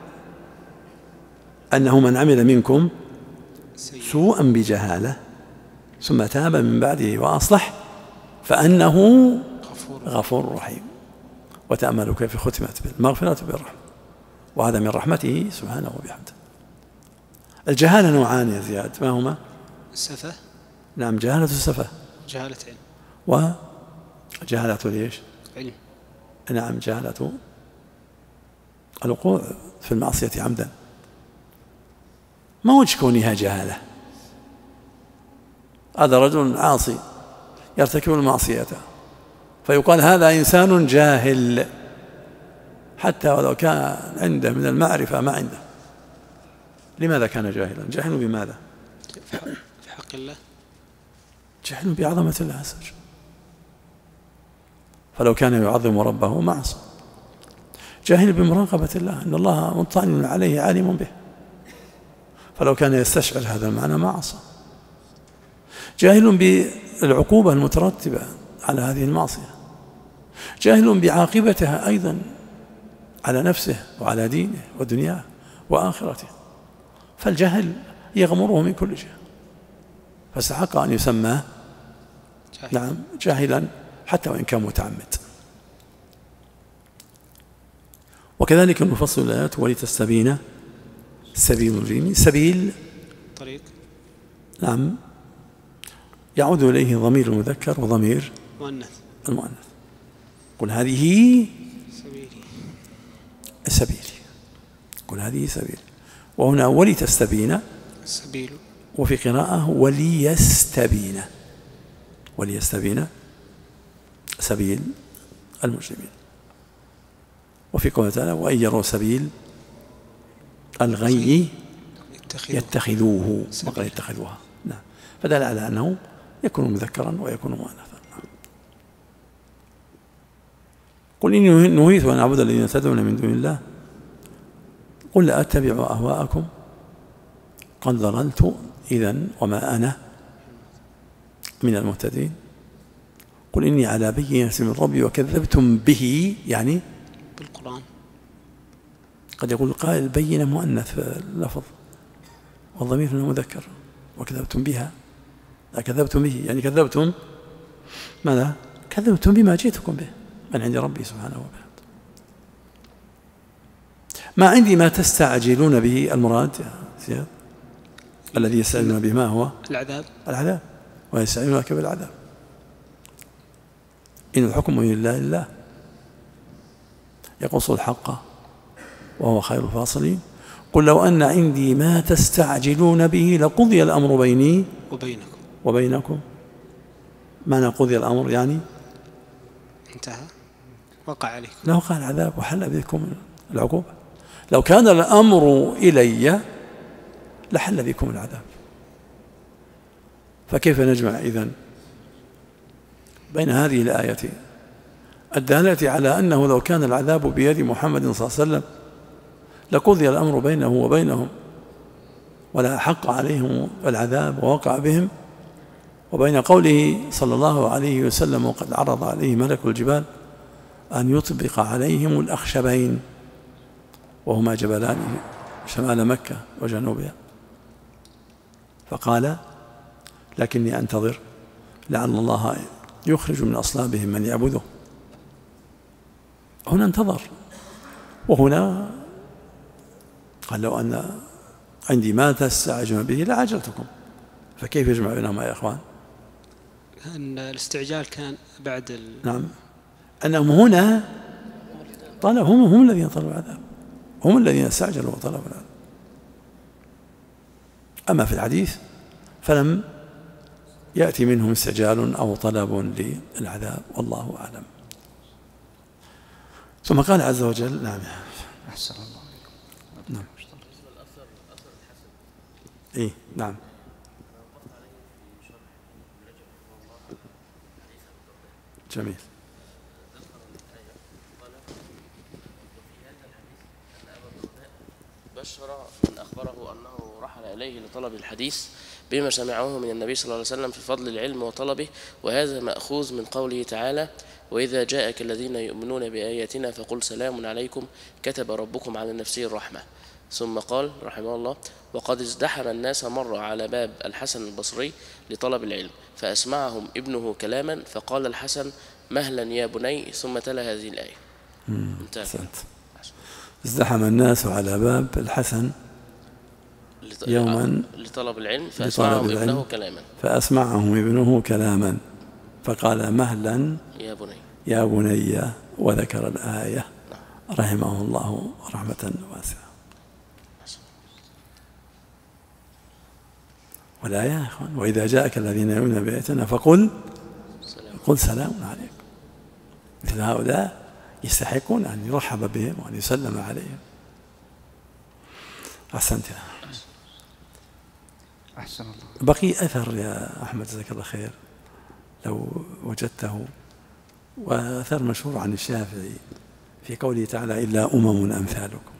أنه من عمل منكم سوءا بجهالة ثم تاب من بعده وأصلح فأنه غفور رحيم. وتأملوا كيف ختمت بالمغفرة بالرحمة، وهذا من رحمته سبحانه وبحمده. الجهالة نوعان يا زياد، ما هما؟ السفة. نعم جهالة السفة، جهالة علم، وجهالة ليش؟ علم. نعم جهالة الوقوع في المعصية عمدا. ما وجه كونها جهالة؟ هذا رجل عاصي يرتكب المعصية فيقال هذا إنسان جاهل حتى ولو كان عنده من المعرفة ما عنده. لماذا كان جاهلا؟ جاهل بماذا؟ في حق الله، جاهل بعظمة الله عز وجل. فلو كان يعظم ربه ما عصى. جاهل بمراقبة الله أن الله مطلع عليه عالم به، فلو كان يستشعر هذا المعنى ما عصى. جاهل بالعقوبة المترتبة على هذه المعصية، جاهل بعاقبتها أيضا على نفسه وعلى دينه ودنياه وآخرته. فالجهل يغمره من كل جهة، فاستحق أن يسمى نعم جاهلا حتى وإن كان متعمد. وكذلك نفصل الآيات ولتستبين سبيل المجرمين. سبيل طريق نعم يعود إليه ضمير المذكر وضمير المؤنث. قل هذه سبيلي، قل هذه سبيل. وهنا ولتستبين سبيل، وفي قراءة وليستبين سبيل المجرمين. وفي قوله تعالى وإن يروا سبيل الغي يتخذوه وقد يتخذوها. نعم. فدل على أنه يكون مذكرا ويكون مؤنثا. قل إني نهيت أن أعبد الذين تدعون من دون الله قل لا أتبع أهواءكم قد ضللت إذن وما أنا من المهتدين. قل إني على بينة من ربي وكذبتم به، يعني بالقرآن. قد يقول القائل البينة مؤنث في اللفظ والضمير هنا مذكر، وكذبتم بها لا كذبتم به، يعني كذبتم ماذا؟ كذبتم بما جئتكم به من عند ربي سبحانه وتعالى. ما عندي ما تستعجلون به، المراد يا زياد الذي يستعجلون به ما هو؟ العذاب ويستعجلونك بالعذاب. إن الحكم إلا لله يقص الحق وهو خير الفاصلين. قل لو أن عندي ما تستعجلون به لقضي الأمر بيني وبينكم. معنى قضي الأمر يعني انتهى، وقع عليكم، لا وقع العذاب وحل بكم العقوبة. لو كان الأمر إلي لحل بكم العذاب. فكيف نجمع إذن بين هذه الآية الدالة على أنه لو كان العذاب بيد محمد صلى الله عليه وسلم لقضي الأمر بينه وبينهم ولا حق عليهم العذاب ووقع بهم، وبين قوله صلى الله عليه وسلم وقد عرض عليه ملك الجبال أن يطبق عليهم الأخشبين وهما جبلان شمال مكة وجنوبها، فقال لكني أنتظر لعل الله يخرج من أصلابهم من يعبده. هنا انتظر، وهنا قال لو أن عندي ما تستعجلون به لعجلتكم. فكيف يجمع بينهما يا إخوان؟ أن الاستعجال كان بعد نعم، أنهم هنا طلبوا، هم الذين طلبوا العذاب، هم الذين استعجلوا وطلبوا العذاب. أما في الحديث فلم يأتي منهم استعجال أو طلب للعذاب، والله أعلم. ثم قال عز وجل نعم أحسن الله نعم إيه نعم جميل. بشر من أخبره أنه رحل إليه لطلب الحديث بما سمعه من النبي صلى الله عليه وسلم في فضل العلم وطلبه، وهذا مأخوذ من قوله تعالى وإذا جاءك الذين يؤمنون بآياتنا فقل سلام عليكم كتب ربكم على نفسه الرحمة. ثم قال رحمه الله وقد ازدحم الناس مرة على باب الحسن البصري لطلب العلم فأسمعهم ابنه كلاما فقال الحسن مهلا يا بني، ثم تلا هذه الآية. ازدحم الناس على باب الحسن يوما لطلب العلم فأسمعهم ابنه كلاما فقال مهلا يا بني وذكر الآية رحمه الله رحمة واسعة. والآية يا إخوان وإذا جاءك الذين يؤمنون بآياتنا فقل سلام عليكم. مثل هؤلاء يستحقون أن يرحب بهم وأن يسلم عليهم. أحسنت يا أحسن الله. بقي أثر يا أحمد جزاك الله خير لو وجدته، وأثر مشهور عن الشافعي في قوله تعالى إلا أمم أمثالكم،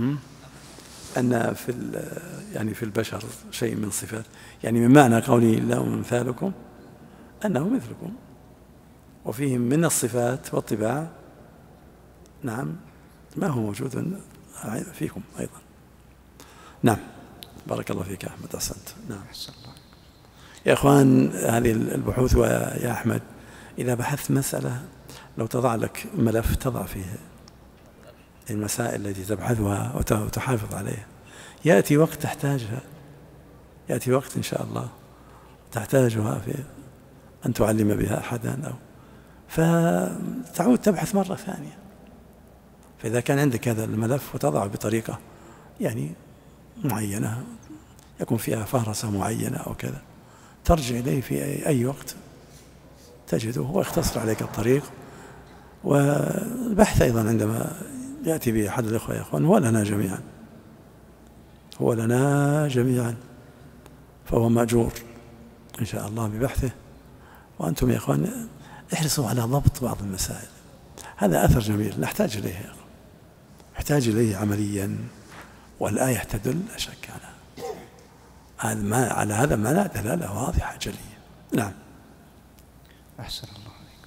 أن في البشر شيء من صفات، يعني من معنى قوله إلا أمم أمثالكم أنه مثلكم، وفيهم من الصفات والطباع نعم ما هو موجود فيكم أيضا. نعم بارك الله فيك يا أحمد أحسنت. نعم يا أخوان هذه البحوث، ويا أحمد إذا بحثت مسألة لو تضع لك ملف تضع فيه المسائل التي تبحثها وتحافظ عليها، يأتي وقت تحتاجها، يأتي وقت إن شاء الله تحتاجها في أن تعلم بها أحدا أو فتعود تبحث مرة ثانية. فإذا كان عندك هذا الملف وتضعه بطريقة يعني معينة يكون فيها فهرسة معينة أو كذا، ترجع إليه في أي وقت تجده ويختصر عليك الطريق والبحث أيضا عندما يأتي به أحد الإخوة يا إخوان هو لنا جميعا فهو مأجور إن شاء الله ببحثه. وأنتم يا إخوان احرصوا على ضبط بعض المسائل، هذا أثر جميل نحتاج إليه يا إخوان، نحتاج إليه عمليا، والآية تدل لا شك على هذا المعنى دلالة واضحة جلية. نعم. أحسن الله عليكم.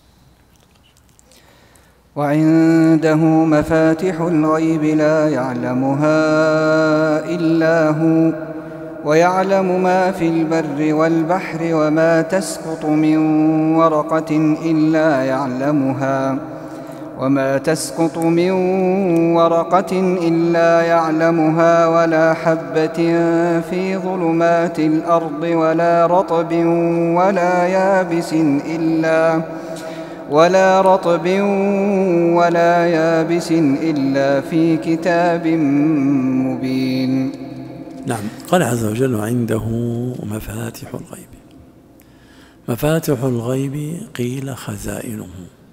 وعنده مفاتح الغيب لا يعلمها إلا هو ويعلم ما في البر والبحر وما تسقط من ورقة إلا يعلمها ولا حبة في ظلمات الأرض ولا رطب ولا يابس إلا في كتاب مبين. نعم. قال عز وجل وعنده مفاتح الغيب. مفاتح الغيب قيل خزائنه،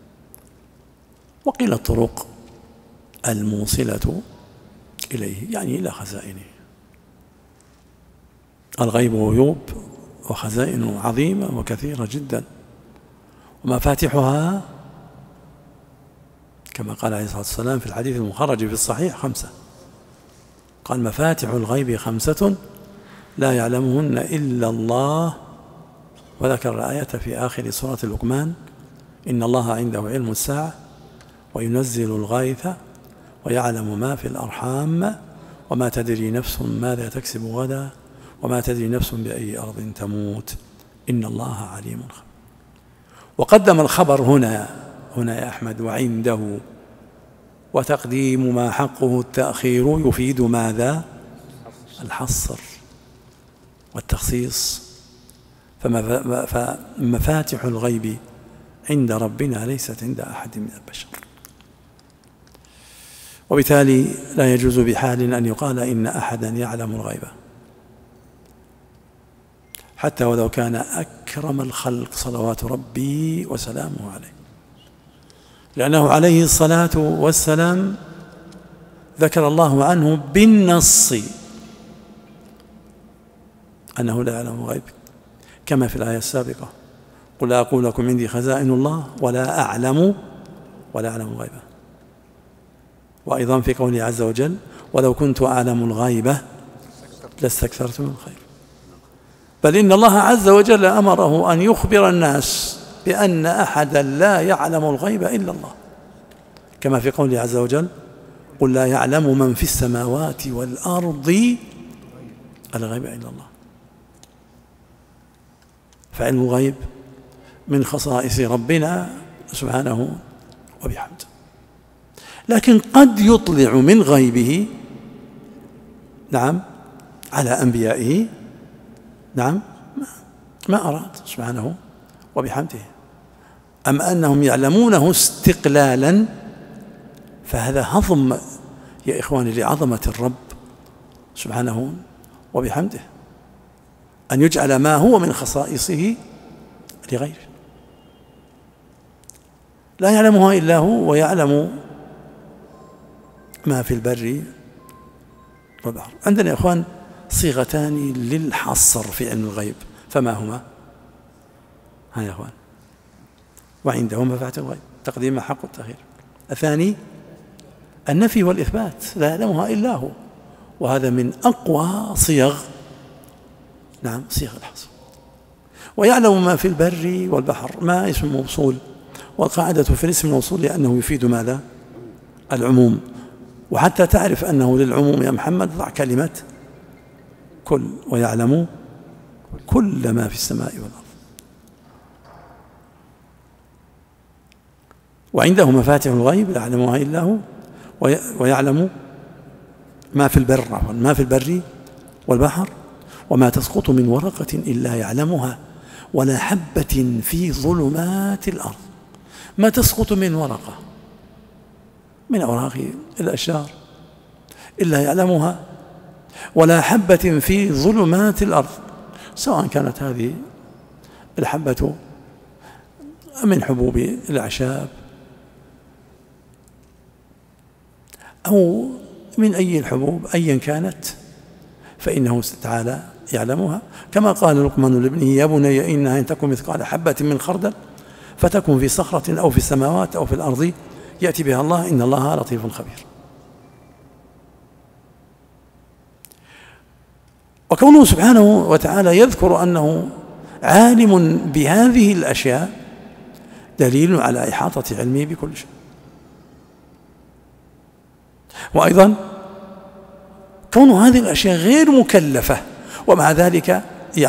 وقيل الطرق الموصلة إليه، يعني إلى خزائنه. الغيب غيوب وخزائنه عظيمة وكثيرة جدا، ومفاتحها كما قال عليه الصلاة والسلام في الحديث المخرج في الصحيح 5. قال مفاتح الغيب 5 لا يعلمهن إلا الله، وذكر الآية في آخر سورة لقمان: إن الله عنده علم الساعة وينزل الغيث ويعلم ما في الأرحام وما تدري نفس ماذا تكسب غدا وما تدري نفس بأي أرض تموت إن الله عليم خبير. وقدم الخبر هنا يا أحمد وعنده، وتقديم ما حقه التأخير يفيد ماذا؟ الحصر والتخصيص. فمفاتح الغيب عند ربنا ليست عند أحد من البشر، وبالتالي لا يجوز بحال أن يقال إن أحدا يعلم الغيب، حتى ولو كان أكرم الخلق صلوات ربي وسلامه عليه، لأنه عليه الصلاة والسلام ذكر الله عنه بالنص أنه لا يعلم الغيب، كما في الآية السابقة: قل لا أقول لكم عندي خزائن الله ولا أعلم الغيب. وأيضا في قوله عز وجل: ولو كنت أعلم الغيب لاستكثرت من الخير. بل إن الله عز وجل أمره أن يخبر الناس بأن أحدا لا يعلم الغيب إلا الله، كما في قوله عز وجل: قل لا يعلم من في السماوات والأرض الغيب إلا الله. فعلم الغيب من خصائص ربنا سبحانه وبحمده، لكن قد يطلع من غيبه على أنبيائه ما أراد سبحانه وبحمده. أما أنهم يعلمونه استقلالا فهذا هضم يا إخواني لعظمة الرب سبحانه وبحمده، أن يجعل ما هو من خصائصه لغيره. لا يعلمها إلا هو، ويعلم ما في البر والبحر. عندنا يا إخوان صيغتان للحصر في علم الغيب، فما هما؟ ها يا إخوان: وعنده مفاتح الغيب، تقديم حق التأخير. الثاني النفي والإثبات، لا يعلمها إلا هو، وهذا من أقوى صيغ صيغ الحصر. ويعلم ما في البر والبحر، ما اسم موصول، والقاعدة في الاسم الموصول لأنه يفيد ماذا؟ العموم. وحتى تعرف أنه للعموم يا محمد ضع كلمة كل، ويعلم كل ما في السماء والأرض. وعنده مفاتح الغيب لا يعلمها إلا هو، ويعلم ما في البر والبحر وما تسقط من ورقة إلا يعلمها ولا حبة في ظلمات الأرض. ما تسقط من ورقة من أوراق الأشجار إلا يعلمها، ولا حبة في ظلمات الأرض، سواء كانت هذه الحبة من حبوب الأعشاب أو من أي الحبوب أيا كانت فإنه تعالى يعلمها، كما قال لقمان لابنه يا بني إنها إن تكن مثقال حبة من خردل فتكن في صخرة أو في السماوات أو في الأرض يأتي بها الله إن الله لطيف خبير. وكونه سبحانه وتعالى يذكر أنه عالم بهذه الأشياء دليل على إحاطة علمه بكل شيء. وأيضا كون هذه الأشياء غير مكلفة ومع ذلك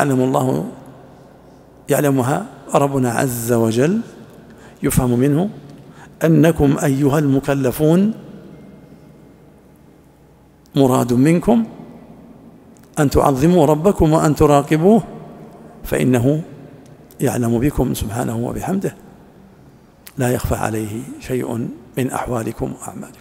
يعلمها ربنا عز وجل، يفهم منه أنكم أيها المكلفون مراد منكم أن تعظموا ربكم وأن تراقبوه فإنه يعلم بكم سبحانه وبحمده، لا يخفى عليه شيء من أحوالكم وأعمالكم.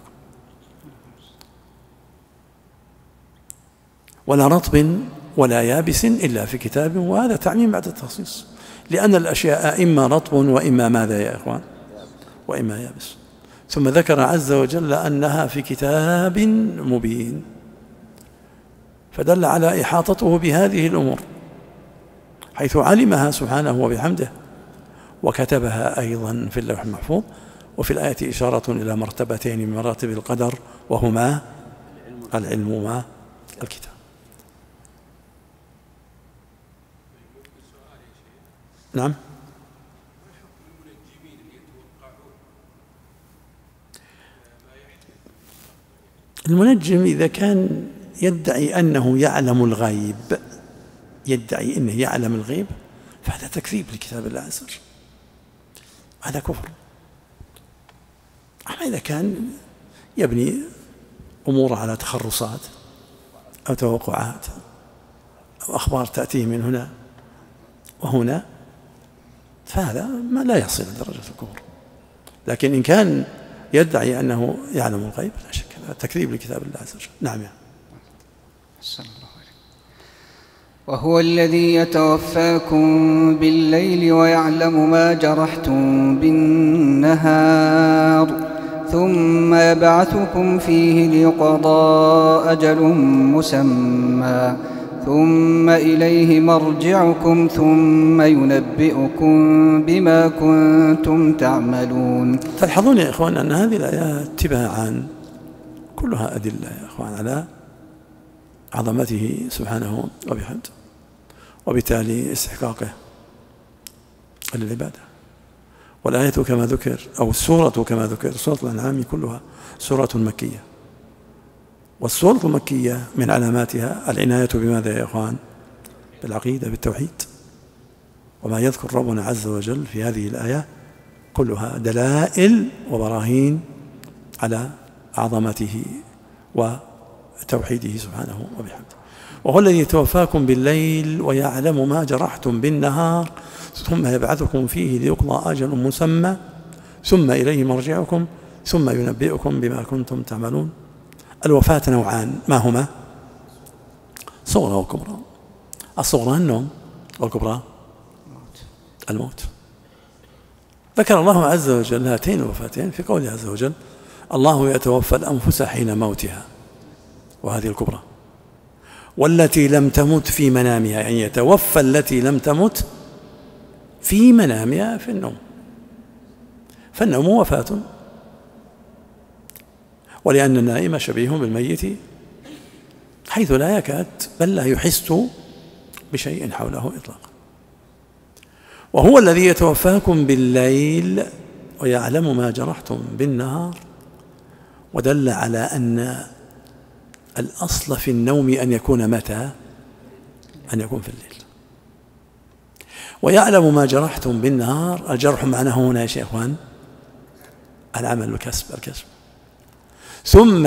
ولا رطب ولا يابس إلا في كتاب، وهذا تعميم بعد التخصيص، لأن الأشياء إما رطب وإما ماذا يا إخوان؟ وإما يابس. ثم ذكر عز وجل أنها في كتاب مبين، فدل على إحاطته بهذه الأمور حيث علمها سبحانه وبحمده وكتبها أيضا في اللوح المحفوظ. وفي الآية إشارة إلى مرتبتين من مراتب القدر وهما العلم والكتاب. نعم. المنجم إذا كان يدعي أنه يعلم الغيب، يدعي أنه يعلم الغيب، فهذا تكذيب لكتاب الله عز وجل، هذا كفر. أما إذا كان يبني أمور على تخرصات أو توقعات أو أخبار تأتيه من هنا وهنا فهذا ما لا يصل لدرجة الكفر. لكن إن كان يدعي أنه يعلم الغيب لا شك هذا تكذيب لكتاب الله عز وجل. نعم. وهو الذي يتوفاكم بالليل ويعلم ما جرحتم بالنهار ثم يبعثكم فيه ليقضى أجل مسمى ثم إليه مرجعكم ثم ينبئكم بما كنتم تعملون. تلحظون يا إخوان أن هذه الآيات تباعا كلها أدلة يا إخوان على عظمته سبحانه وبحمده، وبالتالي استحقاقه للعبادة. والآية كما ذكر أو السورة كما ذكر، سورة الأنعام كلها سورة مكية، والسورة المكية من علاماتها العناية بماذا يا إخوان؟ بالعقيدة، بالتوحيد. وما يذكر ربنا عز وجل في هذه الآية كلها دلائل وبراهين على عظمته وتوحيده سبحانه وبحمده. وهو الذي يتوفاكم بالليل ويعلم ما جرحتم بالنهار ثم يبعثكم فيه ليقضى أجل مسمى ثم إليه مرجعكم ثم ينبئكم بما كنتم تعملون. الوفاة نوعان، ما هما؟ صغرى وكبرى. الصغرى النوم، والكبرى الموت. ذكر الله عز وجل هاتين الوفاتين في قوله عز وجل الله يتوفى الأنفس حين موتها، وهذه الكبرى، والتي لم تمت في منامها، يعني يتوفى التي لم تمت في منامها في النوم، فالنوم وفاة، ولأن النائم شبيه بالميت حيث لا يكاد بل لا يحس بشيء حوله إطلاقا. وهو الذي يتوفاكم بالليل ويعلم ما جرحتم بالنهار، ودل على أن الأصل في النوم أن يكون متى؟ أن يكون في الليل. ويعلم ما جرحتم بالنهار، الجرح معناه هنا يا شيخوان العمل الكسب. ثم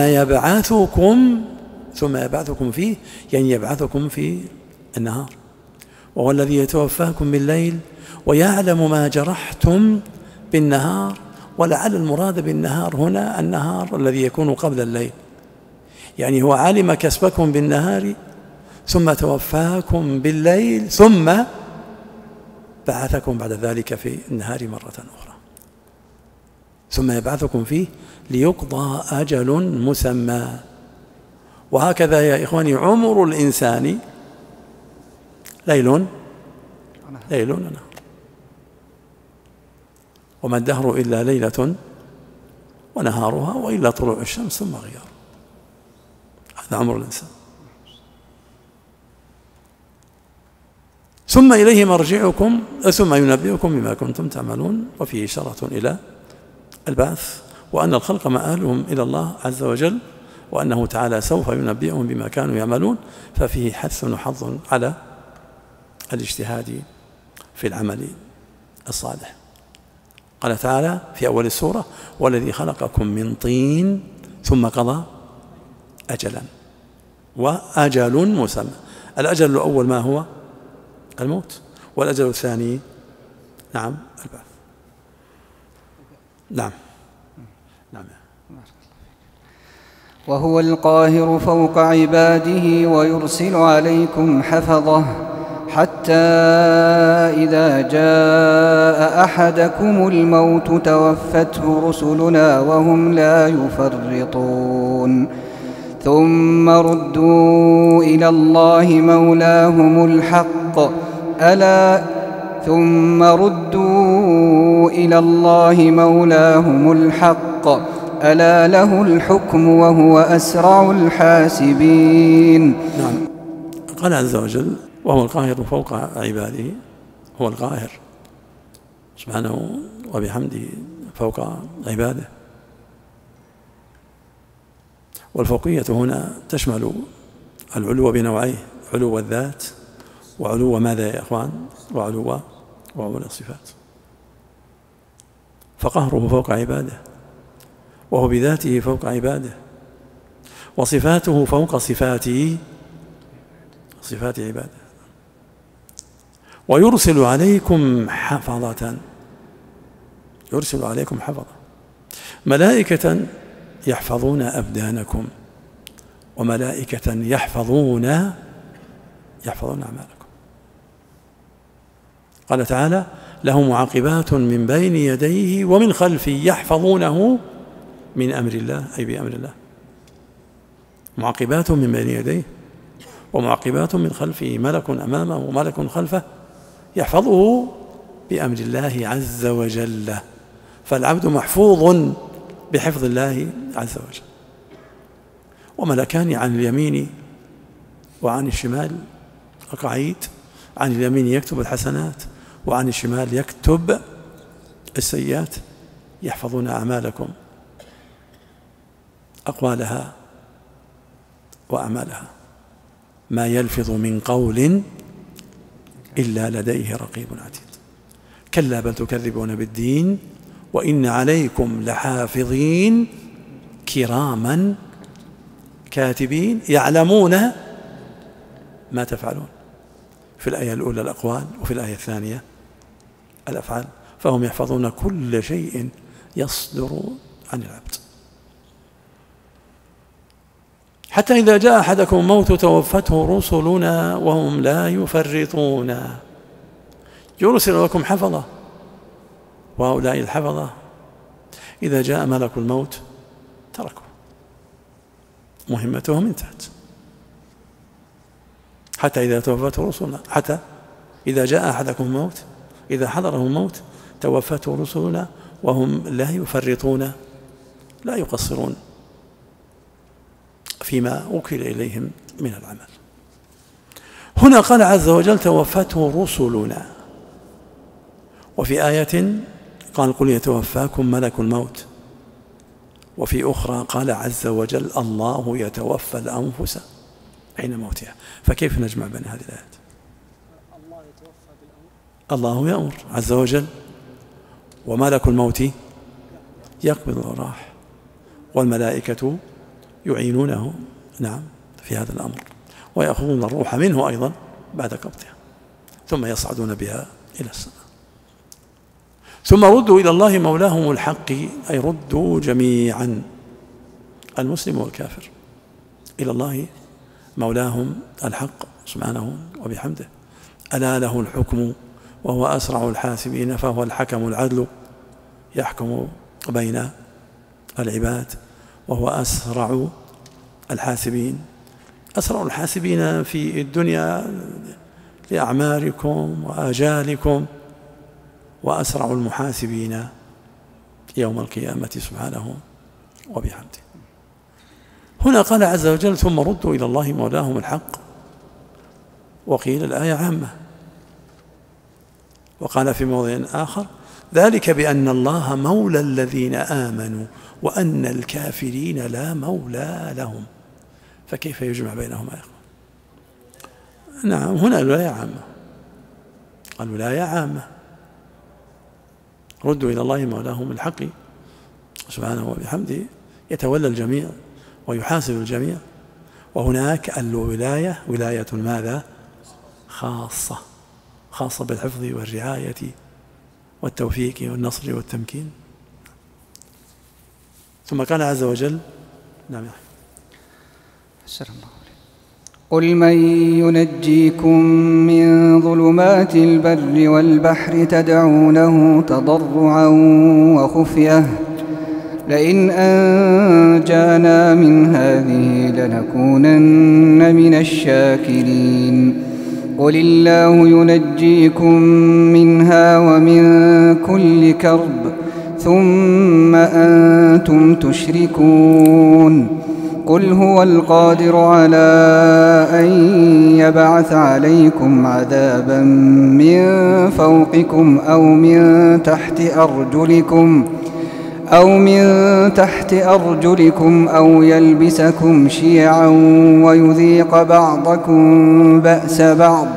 يبعثكم فيه، يعني يبعثكم في النهار. وهو الذي يتوفاكم بالليل ويعلم ما جرحتم بالنهار، ولعل المراد بالنهار هنا النهار الذي يكون قبل الليل، يعني هو علم كسبكم بالنهار ثم توفاكم بالليل ثم بعثكم بعد ذلك في النهار مرة أخرى. ثم يبعثكم فيه ليقضى أجل مسمى. وهكذا يا إخواني عمر الإنسان ليل ونهار، وما الدهر إلا ليلة ونهارها وإلا طلوع الشمس ثم غيار. هذا عمر الإنسان. ثم إليه مرجعكم ثم ينبئكم بما كنتم تعملون. وفيه إشارة إلى البعث، وأن الخلق مآلهم إلى الله عز وجل، وأنه تعالى سوف ينبئهم بما كانوا يعملون. ففيه حث وحظ على الاجتهاد في العمل الصالح. قال تعالى في أول السورة: والذي خلقكم من طين ثم قضى أجلا وأجل مسمى. الأجل الأول ما هو؟ الموت. والأجل الثاني نعم البعث. نعم. وهو القاهر فوق عباده ويرسل عليكم حفظه حتى إذا جاء أحدكم الموت توفته رسلنا وهم لا يفرطون. ثم ردوا إلى الله مولاهم الحق ألا له الحكم وهو أسرع الحاسبين. نعم. قال عز وجل: وهو القاهر فوق عباده. هو القاهر سبحانه وبحمده فوق عباده. والفوقية هنا تشمل العلو بنوعيه: علو الذات وعلو ماذا يا إخوان؟ وعلو الصفات. فقهره فوق عباده، وهو بذاته فوق عباده، وصفاته فوق صفات عباده. ويرسل عليكم حفظة، ملائكة يحفظون أبدانكم، وملائكة يحفظون أعمالكم. قال تعالى: له معاقبات من بين يديه ومن خلفه يحفظونه من أمر الله، أي بأمر الله. معاقبات من بين يديه ومعاقبات من خلفه، ملك أمامه وملك خلفه يحفظه بأمر الله عز وجل. فالعبد محفوظ بحفظ الله عز وجل. وملكان عن اليمين وعن الشمال قعيد. عن اليمين يكتب الحسنات، وعن الشمال يكتب السيئات. يحفظون أعمالكم، أقوالها وأعمالها. ما يلفظ من قول إلا لديه رقيب عتيد. كلا بل تكذبون بالدين وإن عليكم لحافظين كراما كاتبين يعلمون ما تفعلون. في الآية الأولى الأقوال، وفي الآية الثانية الأفعال. فهم يحفظون كل شيء يصدر عن العبد. حتى إذا جاء أحدكم الموت توفته رسلنا وهم لا يفرطون. يرسل لكم حفظة، وهؤلاء الحفظة إذا جاء ملك الموت تركوا، مهمتهم انتهت. حتى إذا توفته رسلنا، حتى إذا جاء أحدكم الموت، إذا حضره الموت توفته رسلنا وهم لا يفرطون، لا يقصرون فيما وكل إليهم من العمل. هنا قال عز وجل: توفته رسلنا. وفي آية قال: قل يتوفاكم ملك الموت. وفي أخرى قال عز وجل: الله يتوفى الأنفس حين موتها. فكيف نجمع بين هذه الآيات؟ الله يأمر عز وجل، وملك الموت يقبض الأرواح، والملائكة يعينونه نعم في هذا الأمر، ويأخذون الروح منه أيضا بعد قبضها، ثم يصعدون بها إلى السماء. ثم ردوا إلى الله مولاهم الحق، أي ردوا جميعا، المسلم والكافر، إلى الله مولاهم الحق سبحانه وبحمده. ألا له الحكم وهو أسرع الحاسبين. فهو الحكم العدل، يحكم بين العباد، وهو أسرع الحاسبين. أسرع الحاسبين في الدنيا لأعماركم وآجالكم، وأسرع المحاسبين يوم القيامة سبحانه وبحمده. هنا قال عز وجل: ثم ردوا إلى الله مولاهم الحق. وقيل الآية عامة. وقال في موضع آخر: ذلك بأن الله مولى الذين آمنوا وأن الكافرين لا مولى لهم. فكيف يجمع بينهما يا إخوان؟ نعم، هنا الولاية عامة، الولاية عامة. ردوا إلى الله مولاهم الحق سبحانه وبحمده، يتولى الجميع ويحاسب الجميع. وهناك الولاية ولاية ماذا؟ خاصة، خاصة بالحفظ والرعاية والتوفيق والنصر والتمكين. ثم قال عز وجل: نعم يا أخي. السلام عليكم. قل من ينجيكم من ظلمات البر والبحر تدعونه تضرعا وخفية لئن أنجانا من هذه لنكونن من الشاكرين. قل الله ينجيكم منها ومن كل كرب ثم أنتم تشركون. قل هو القادر على أن يبعث عليكم عذابا من فوقكم أو من تحت أرجلكم أو يلبسكم شيعا ويذيق بعضكم بأس بعض.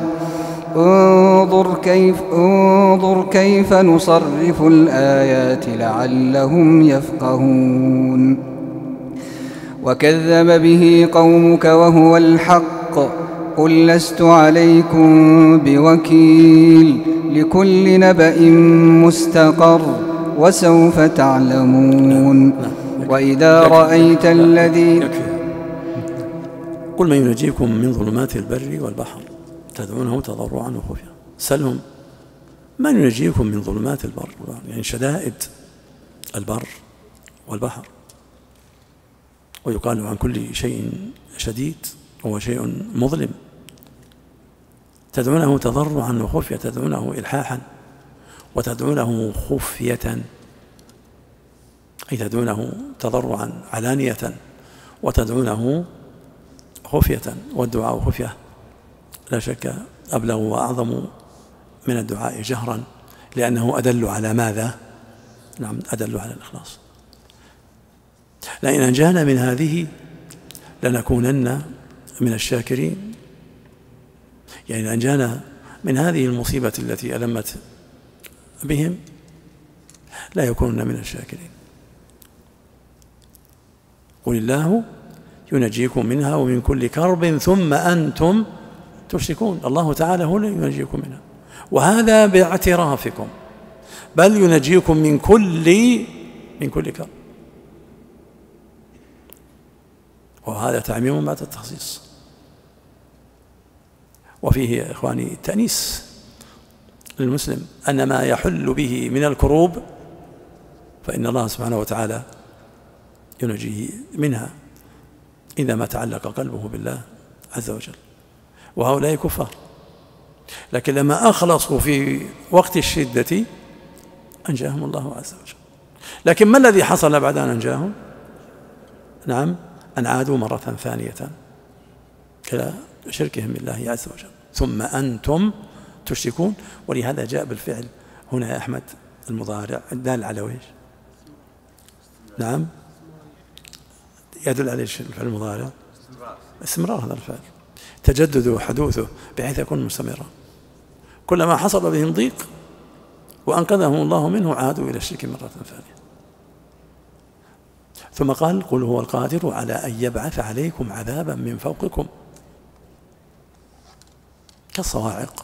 انظر كيف نصرف الآيات لعلهم يفقهون. وكذب به قومك وهو الحق. قل لست عليكم بوكيل. لكل نبأ مستقر وسوف تعلمون. وإذا رأيت الذين قل من ينجيكم من ظلمات البر والبحر تدعونه تضرعا وخفيا. سلهم من ينجيكم من ظلمات البر والبحر، يعني شدائد البر والبحر. ويقال عن كل شيء شديد وهو شيء مظلم. تدعونه تضرعا وخفية، تدعونه إلحاحا وتدعونه خفية، أي تدعونه تضرعا علانية وتدعونه خفية. والدعاء خفية لا شك أبلغ وأعظم من الدعاء جهرا، لأنه أدل على ماذا؟ نعم، أدل على الإخلاص. لئن أنجانا من هذه لنكونن من الشاكرين، يعني أنجانا من هذه المصيبة التي ألمت بهم لا يكونون من الشاكرين. قل الله ينجيكم منها ومن كل كرب ثم أنتم تشركون. الله تعالى هو الذي ينجيكم منها، وهذا باعترافكم، بل ينجيكم من كل كرب، وهذا تعميم بعد التخصيص. وفيه يا إخواني التأنيس للمسلم أن ما يحل به من الكروب فإن الله سبحانه وتعالى ينجيه منها إذا ما تعلق قلبه بالله عز وجل. وهؤلاء كفار، لكن لما أخلصوا في وقت الشدة أنجاهم الله عز وجل. لكن ما الذي حصل بعد أن أنجاهم؟ نعم، أن عادوا مرة ثانية إلى شركهم بالله عز وجل. ثم أنتم تشركون. ولهذا جاء بالفعل هنا يا أحمد المضارع الدال على ويش؟ نعم، يدل على الفعل المضارع استمرار هذا الفعل، تجدد حدوثه بحيث يكون مستمرا. كلما حصل بهم ضيق وأنقذهم الله منه عادوا إلى الشرك مرة ثانية. ثم قال: قل هو القادر على أن يبعث عليكم عذابا من فوقكم كالصواعق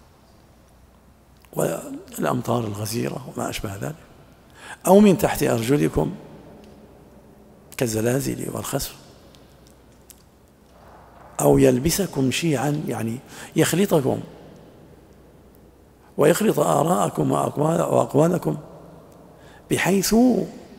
والأمطار الغزيرة وما أشبه ذلك، أو من تحت أرجلكم كالزلازل والخسف، أو يلبسكم شيعا، يعني يخلطكم ويخلط آراءكم وأقوالكم بحيث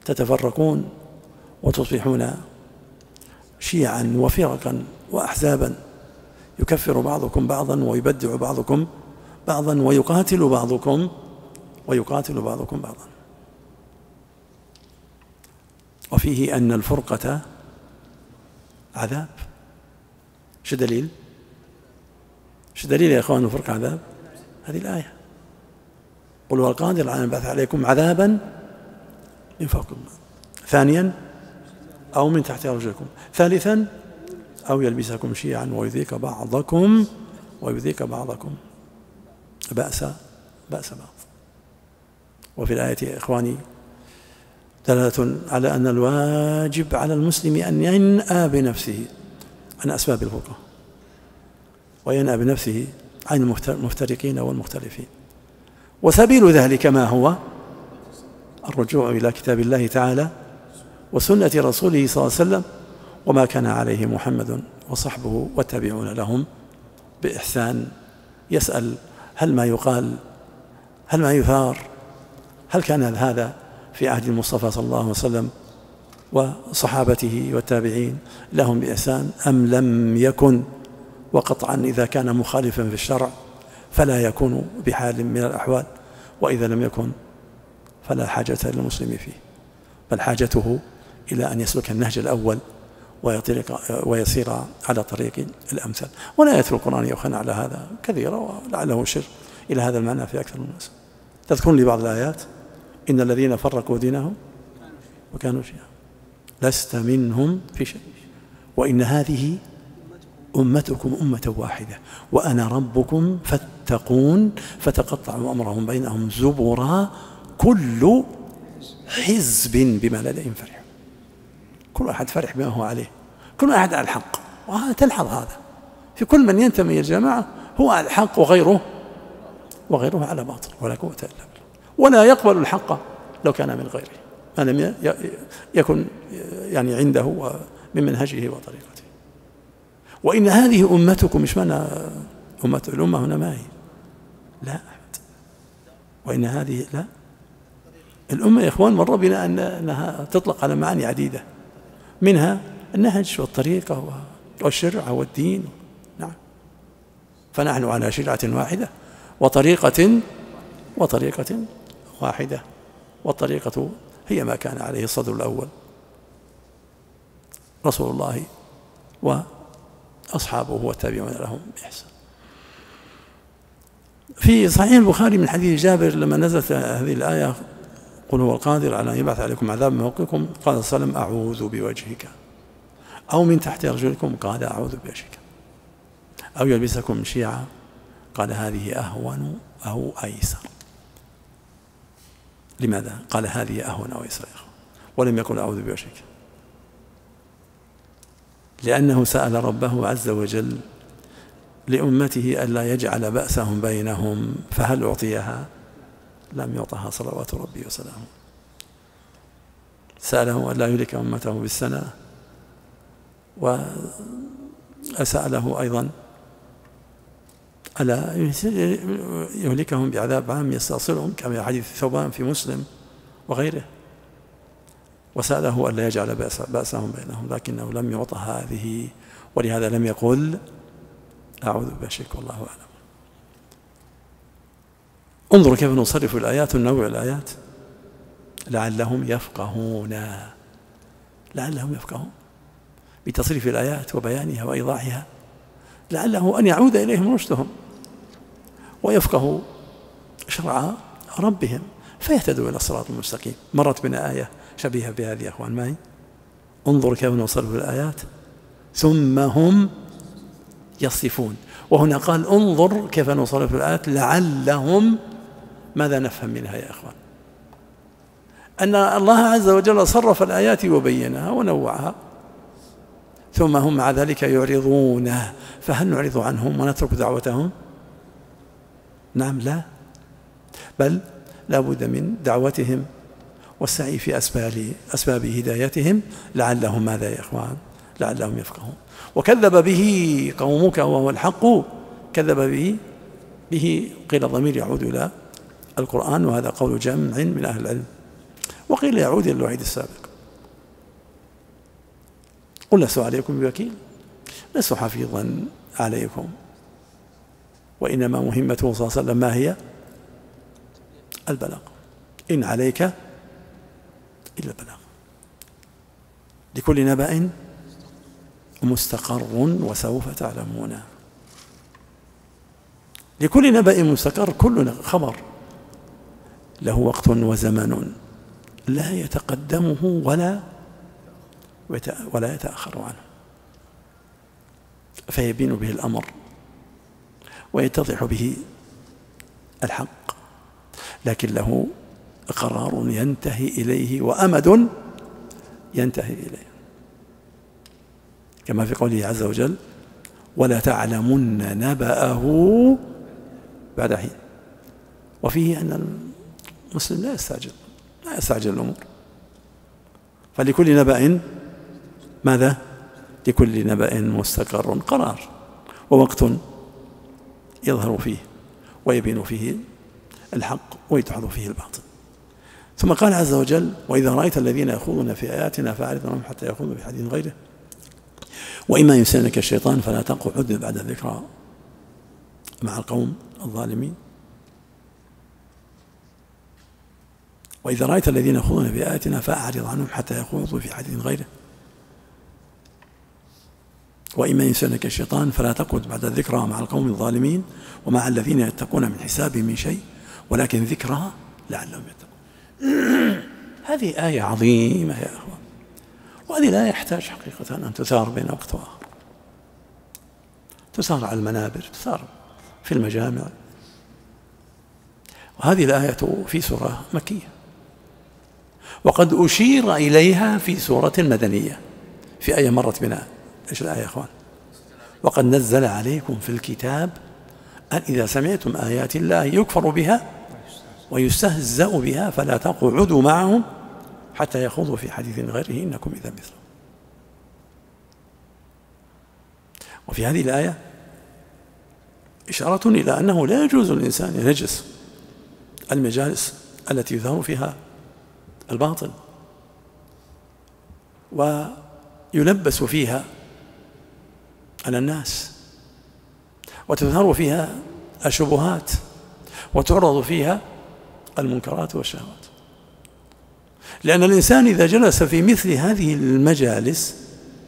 تتفرقون وتصبحون شيعا وفرقا وأحزابا، يكفر بعضكم بعضا ويبدع بعضكم بعضا ويقاتل بعضكم بعضا. وفيه أن الفرقة عذاب. شو دليل يا إخوان الفرقة عذاب؟ هذه الآية: قل هو القادر على أن يبعث عليكم عذابا من فوقكم، ثانيا أو من تحت أرجلكم، ثالثا أو يلبسكم شيعا ويذيق بعضكم بأس بعض. وفي الآية يا إخواني دلالة على أن الواجب على المسلم أن ينأى بنفسه عن أسباب الفرقة، وينأى بنفسه عن المفترقين والمختلفين. وسبيل ذلك ما هو؟ الرجوع إلى كتاب الله تعالى وسنة رسوله صلى الله عليه وسلم، وما كان عليه محمد وصحبه والتابعون لهم بإحسان. يسأل: هل ما يقال، هل ما يثار، هل كان هذا في عهد المصطفى صلى الله عليه وسلم وصحابته والتابعين لهم بإحسان أم لم يكن؟ وقطعا إذا كان مخالفا في الشرع فلا يكون بحال من الأحوال، وإذا لم يكن فلا حاجة للمسلم فيه، بل حاجته إلى أن يسلك النهج الأول ويسير على طريق الأمثل. ولا يتلو القرآن يوخن على هذا كثيرا، ولعله يشير إلى هذا المعنى في أكثر من الناس. تذكرون لي بعض الآيات: إن الذين فرقوا دينهم وكانوا شيعا لست منهم في شيء وإن هذه أمتكم أمة واحدة وأنا ربكم فاتقون فتقطعوا أمرهم بينهم زبرا كل حزب بما لديهم فرح. كل أحد فرح بما هو عليه، كل أحد على الحق. وتلحظ هذا في كل من ينتمي إلى الجماعة، هو على الحق وغيره على باطل، ولا قوة إلا بالله. ولا يقبل الحق لو كان من غيره ما لم يكن يعني عنده من منهجه وطريقته. وإن هذه أمتكم، مش معنى أمة الأمة هنا ما هي، لا، وإن هذه لا، الأمة يا إخوان مر بنا أنها تطلق على معاني عديدة، منها النهج والطريقة والشرع والدين. نعم، فنحن على شرعة واحدة وطريقة واحدة، والطريقة هي ما كان عليه الصدر الأول رسول الله وأصحابه والتابعون لهم بإحسان. في صحيح البخاري من حديث جابر لما نزلت هذه الآية: قل هو القادر على أن يبعث عليكم عذاب من فوقكم، قال صلى الله عليه وسلم: أعوذ بوجهك، أو من تحت أرجلكم، قال أعوذ بوجهك، أو يلبسكم شيعا، قال هذه أهون أو أيسر. لماذا؟ قال هذه أهون أو أيسر، ولم يقل أعوذ بوجهك، لأنه سأل ربه عز وجل لأمته ألا يجعل بأسهم بينهم، فهل أعطيها؟ لم يعطها صلوات ربي وسلامه. سأله ألا يهلك أمته بالسنة، وسأله أيضا ألا يهلكهم بعذاب عام يستأصلهم كما حديث ثوبان في مسلم وغيره، وسأله ألا يجعل بأسهم بينهم، لكنه لم يعطى هذه، ولهذا لم يقل أعوذ بوجهك، والله أعلم. انظروا كيف نصرف الآيات وننوع الآيات لعلهم يفقهون بتصريف الآيات وبيانها وإيضاحها، لعله أن يعود إليهم رشدهم ويفقهوا شرع ربهم فيهتدوا إلى الصراط المستقيم. مرت بنا آية شبيهة بهذه يا أخوان معي، انظر كيف نصرف الآيات ثم هم يصفون. وهنا قال انظر كيف نصرف الآيات لعلهم، ماذا نفهم منها يا أخوان؟ أن الله عز وجل صرف الآيات وبينها ونوعها، ثم هم مع ذلك يعرضون، فهل نعرض عنهم ونترك دعوتهم؟ نعم، لا، بل لا بد من دعوتهم والسعي في أسباب هدايتهم لعلهم ماذا يا إخوان؟ لعلهم يفقهون. وكذب به قومك وهو الحق، كذب به قيل الضمير يعود إلى القرآن، وهذا قول جمع من أهل العلم. وقيل يعود إلى الوعيد السابق. قل لست عليكم بوكيل، لست حفيظا عليكم، وإنما مهمته صلى الله عليه وسلم ما هي؟ البلاغ. إن عليك إلا البلاغ. لكل نبأ مستقر وسوف تعلمون. لكل نبأ مستقر، كل خبر له وقت وزمن لا يتقدمه ولا يتأخر عنه، فيبين به الأمر ويتضح به الحق، لكن له قرار ينتهي إليه وأمد ينتهي إليه، كما في قوله عز وجل: ولا تعلمن نبأه بعد حين. وفيه أن المسلم لا يستعجل الأمور، فلكل نبأ ماذا؟ لكل نبأ مستقر، قرار ووقت يظهر فيه ويبين فيه الحق ويدحض فيه الباطل. ثم قال عز وجل: وإذا رأيت الذين يخوضون في آياتنا فأعرض عنهم حتى يخوضوا في حديث غيره وإما ينسينك الشيطان فلا تقعد بعد الذكرى مع القوم الظالمين. وإذا رأيت الذين يخوضون في آياتنا فأعرض عنهم حتى يخوضوا في حديث غيره وإما ينسينك الشيطان فلا تقعد بعد الذكرى مع القوم الظالمين ومع الذين يتقون من حسابهم من شيء ولكن ذكرى لعلهم يتقون. هذه آية عظيمة يا أخوان، وهذه لا يحتاج حقيقة أن تثار بين وقت وآخر، تثار على المنابر، تثار في المجامع. وهذه الآية في سورة مكية، وقد أشير إليها في سورة مدنية في آية مرت بنا. إيش الآية يا أخوان؟ وقد نزل عليكم في الكتاب أن إذا سمعتم آيات الله يكفر بها ويستهزأ بها فلا تقعدوا معهم حتى يخوضوا في حديث غيره إنكم إذا مثلهم. وفي هذه الآية إشارة إلى أنه لا يجوز للإنسان أن يجلس المجالس التي يظهر فيها الباطل ويلبس فيها على الناس وتظهر فيها الشبهات وتعرض فيها المنكرات والشهوات، لأن الإنسان إذا جلس في مثل هذه المجالس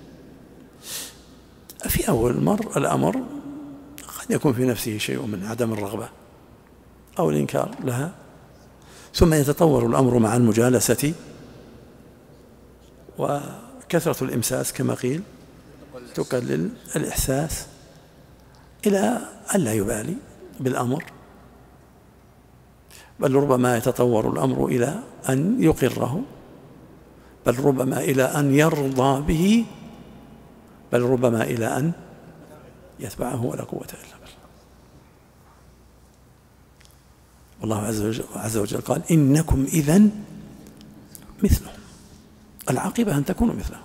في أول الأمر قد يكون في نفسه شيء من عدم الرغبة أو الإنكار لها، ثم يتطور الأمر مع المجالسة وكثرة الإمساس كما قيل تقلل الإحساس إلى أن لا يبالي بالأمر، بل ربما يتطور الأمر إلى أن يقره، بل ربما إلى أن يرضى به، بل ربما إلى أن يتبعه ولا قوة إلا بالله. والله عز وجل قال: إنكم إذن مثلهم، العاقبة أن تكونوا مثلهم.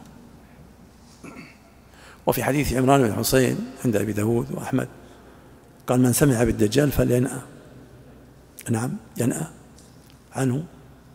وفي حديث عمران بن حسين عند أبي داود وأحمد قال: من سمع بالدجال فلينأى، نعم ينأى عنه،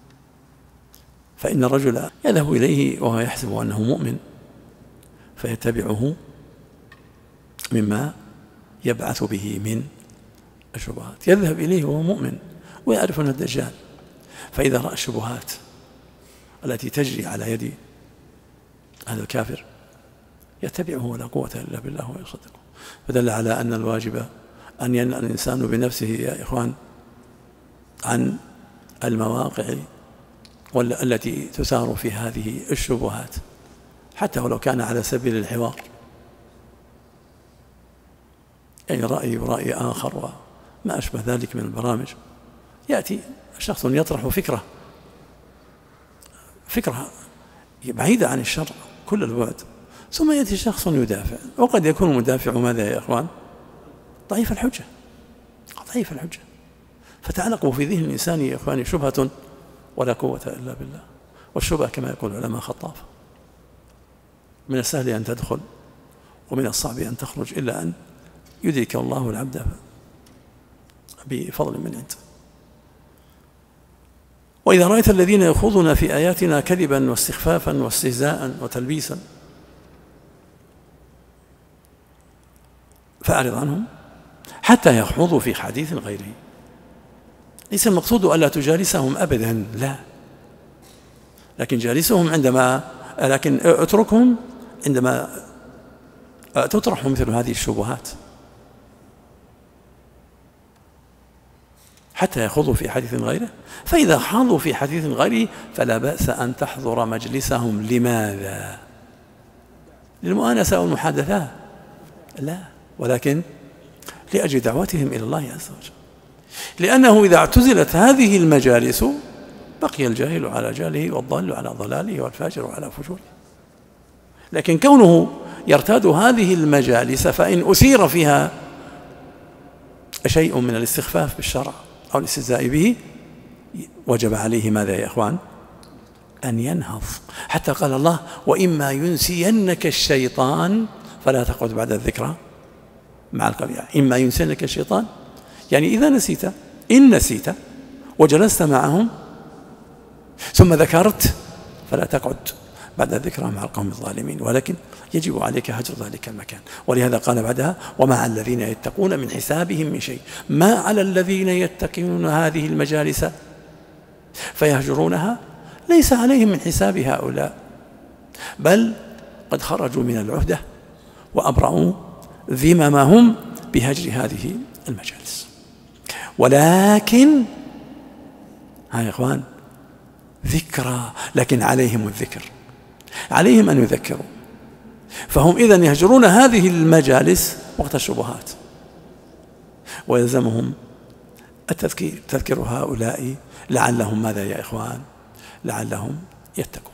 فإن الرجل يذهب إليه وهو يحسب أنه مؤمن فيتبعه مما يبعث به من الشبهات، يذهب إليه وهو مؤمن ويعرف أنه الدجال، فإذا رأى الشبهات التي تجري على يد هذا الكافر يتبعه ولا قوة إلا بالله ويصدقه. فدل على أن الواجب أن ينأى الإنسان بنفسه يا إخوان عن المواقع التي تثار في هذه الشبهات، حتى ولو كان على سبيل الحوار، يعني رأي آخر وما أشبه ذلك من البرامج. يأتي شخص يطرح فكرة بعيدة عن الشرع كل البعد، ثم يأتي شخص يدافع، وقد يكون مدافع ماذا يا إخوان؟ ضعيف الحجة، ضعيف الحجة، فتعلق في ذهن الإنسان يا إخواني شبهة ولا قوة إلا بالله. والشبهة كما يقول العلماء خطافة، من السهل أن تدخل ومن الصعب أن تخرج، إلا أن يدرك الله العبد بفضل من عنده. وإذا رأيت الذين يخوضون في آياتنا كذبا واستخفافا واستهزاء وتلبيسا فأعرض عنهم حتى يخوضوا في حديث غيره. ليس المقصود ألا تجالسهم أبدا، لا، لكن جالسهم لكن اتركهم عندما تطرح مثل هذه الشبهات حتى يخوضوا في حديث غيره. فإذا خاضوا في حديث غيره فلا بأس أن تحضر مجلسهم. لماذا؟ للمؤانسة والمحادثة؟ لا، ولكن لأجل دعوتهم إلى الله عز وجل. لأنه إذا اعتزلت هذه المجالس بقي الجاهل على جهله والضال على ضلاله والفاجر على فجوره. لكن كونه يرتاد هذه المجالس فإن أثير فيها شيء من الاستخفاف بالشرع أو الاستهزاء به وجب عليه ماذا يا إخوان؟ أن ينهض. حتى قال الله: وإما ينسينك الشيطان فلا تقعد بعد الذكرى مع القوم. إما ينسينك الشيطان يعني إذا نسيت، إن نسيت وجلست معهم ثم ذكرت فلا تقعد بعد الذكرى مع القوم الظالمين، ولكن يجب عليك هجر ذلك المكان. ولهذا قال بعدها: وما على الذين يتقون من حسابهم من شيء. ما على الذين يتقون هذه المجالس فيهجرونها ليس عليهم من حساب هؤلاء، بل قد خرجوا من العهدة وأبرعوا ذممهم بهجر هذه المجالس. ولكن يا إخوان ذكرى، لكن عليهم الذكر، عليهم أن يذكروا. فهم إذن يهجرون هذه المجالس وقت الشبهات، ويلزمهم التذكير، تذكر هؤلاء لعلهم ماذا يا إخوان؟ لعلهم يتقون.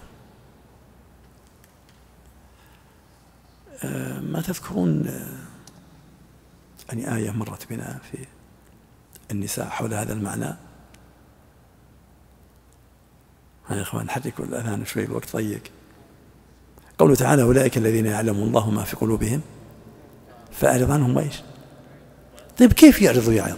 ما تذكرون أن آية مرت بنا في النساء حول هذا المعنى؟ يا إخوان حركوا الأذان شوي، الوقت ضيق. قوله تعالى: أولئك الذين يعلم الله ما في قلوبهم فأعرض عنهم. إيش؟ طيب كيف يعرضوا؟ يعرض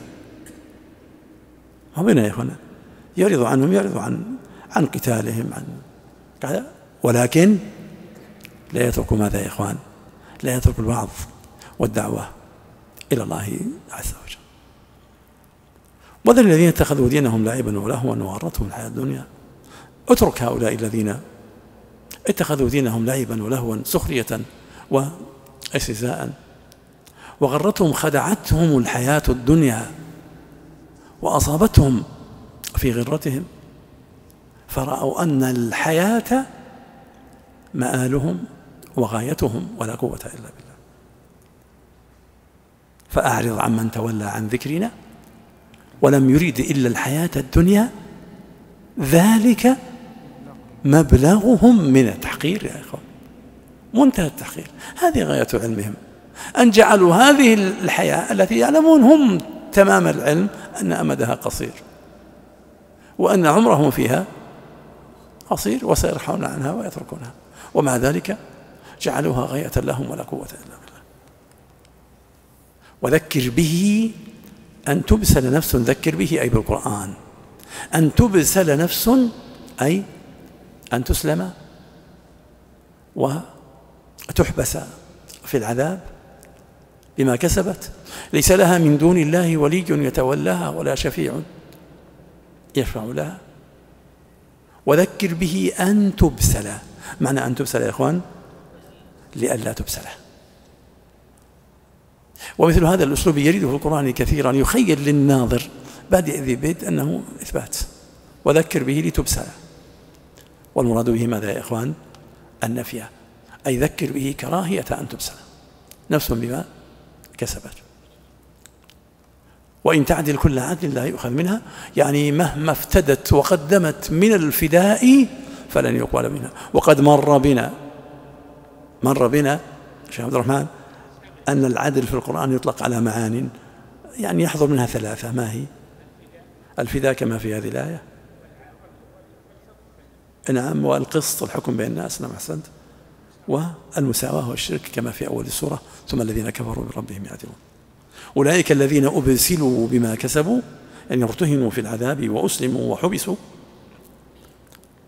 هم يا إخوانا، يعرضوا عنهم، يعرضوا عن قتالهم، عن كذا، ولكن لا يتركوا ماذا يا إخوان؟ لا يتركوا الوعظ والدعوة إلى الله عز وجل. وذل الذين اتخذوا دينهم لعبا ولهوا وغرتهم الحياة الدنيا. اترك هؤلاء الذين اتخذوا دينهم لعبا ولهوا سخرية واستهزاء وغرتهم، خدعتهم الحياة الدنيا وأصابتهم في غرتهم، فرأوا أن الحياة مآلهم وغايتهم ولا قوة إلا بالله. فأعرض عمن تولى عن ذكرنا ولم يريد إلا الحياة الدنيا ذلك مبلغهم من التحقير. يا إخوان منتهى التحقير. هذه غاية علمهم، أن جعلوا هذه الحياة التي يعلمون هم تمام العلم أن أمدها قصير وأن عمرهم فيها قصير وسيرحون عنها ويتركونها، ومع ذلك جعلوها غاية لهم ولا قوة إلا بالله. وذكر به أن تبسل نفس، ذكر به أي بالقرآن، أن تبسل نفس أي أن تسلم وتحبس في العذاب بما كسبت، ليس لها من دون الله ولي يتولاها ولا شفيع يشفع لها. وذكر به أن تبسل. معنى أن تبسل يا إخوان لئلا تبسل. ومثل هذا الأسلوب يريده في القرآن كثيرا، يخيل للناظر بادئ ذي بدء أنه إثبات. وذكر به لتبسل، والمراد به ماذا يا إخوان؟ النفي، أي ذكر به كراهية أن تبسل نفس بما كسبت. وإن تعدل كل عدل لا يؤخذ منها، يعني مهما افتدت وقدمت من الفداء فلن يقبل منها. وقد مر بنا شيخ عبد الرحمن أن العدل في القرآن يطلق على معان يعني يحضر منها ثلاثة. ما هي؟ الفداء كما في هذه الآية، نعم، والقسط الحكم بين الناس، نعم أحسنت، والمساواة والشرك كما في أول السورة: ثم الذين كفروا بربهم يعدلون. أولئك الذين أبسلوا بما كسبوا، يعني ارتهنوا في العذاب وأسلموا وحبسوا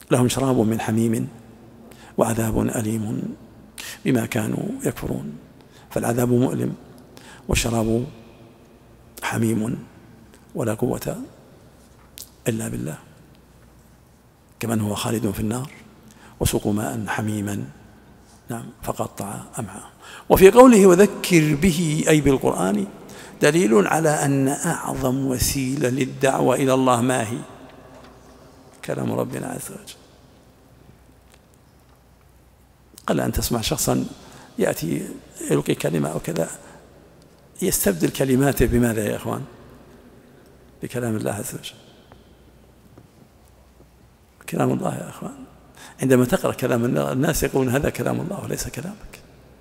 لهم شراب من حميم وعذاب أليم بما كانوا يكفرون. فالعذاب مؤلم والشراب حميم ولا قوة إلا بالله، كمن هو خالد في النار وسقوا ماء حميما نعم فقطع أمعاءهم. وفي قوله وذكر به أي بالقرآن دليل على أن أعظم وسيلة للدعوة إلى الله ما هي؟ كلام ربنا عز وجل. قل أن تسمع شخصا يأتي يلقي كلمة أو كذا يستبدل كلماته بماذا يا إخوان؟ بكلام الله عز وجل. كلام الله يا إخوان، عندما تقرأ كلام الناس يقولون هذا كلام الله وليس كلامك،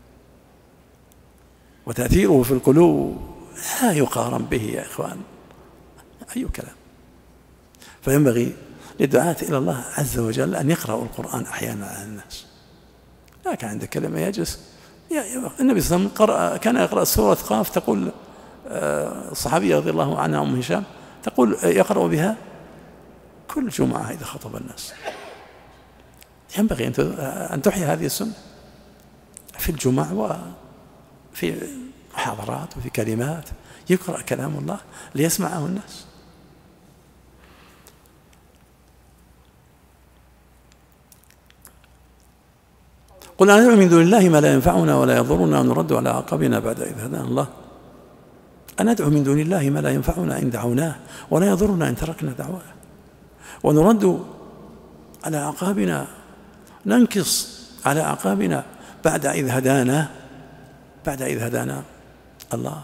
وتأثيره في القلوب لا يقارن به يا إخوان أي كلام. فينبغي للدعاة إلى الله عز وجل أن يقرأوا القرآن أحيانا على الناس. لكن عند كلمة يجلس النبي صلى الله عليه وسلم كان يقرأ سورة قاف، تقول الصحابية رضي الله عنها أم هشام تقول يقرأ بها كل جمعة إذا خطب الناس. ينبغي أن تحيي هذه السنة في الجمع وفي محاضرات وفي كلمات يقرأ كلام الله ليسمعه الناس. قل أندعو من دون الله ما لا ينفعنا ولا يضرنا ونرد على أعقابنا بعد إذ هدانا الله. أندعو من دون الله ما لا ينفعنا إن دعوناه ولا يضرنا إن تركنا دعواه، ونرد على أعقابنا ننكص على أعقابنا بعد إذ هدانا الله.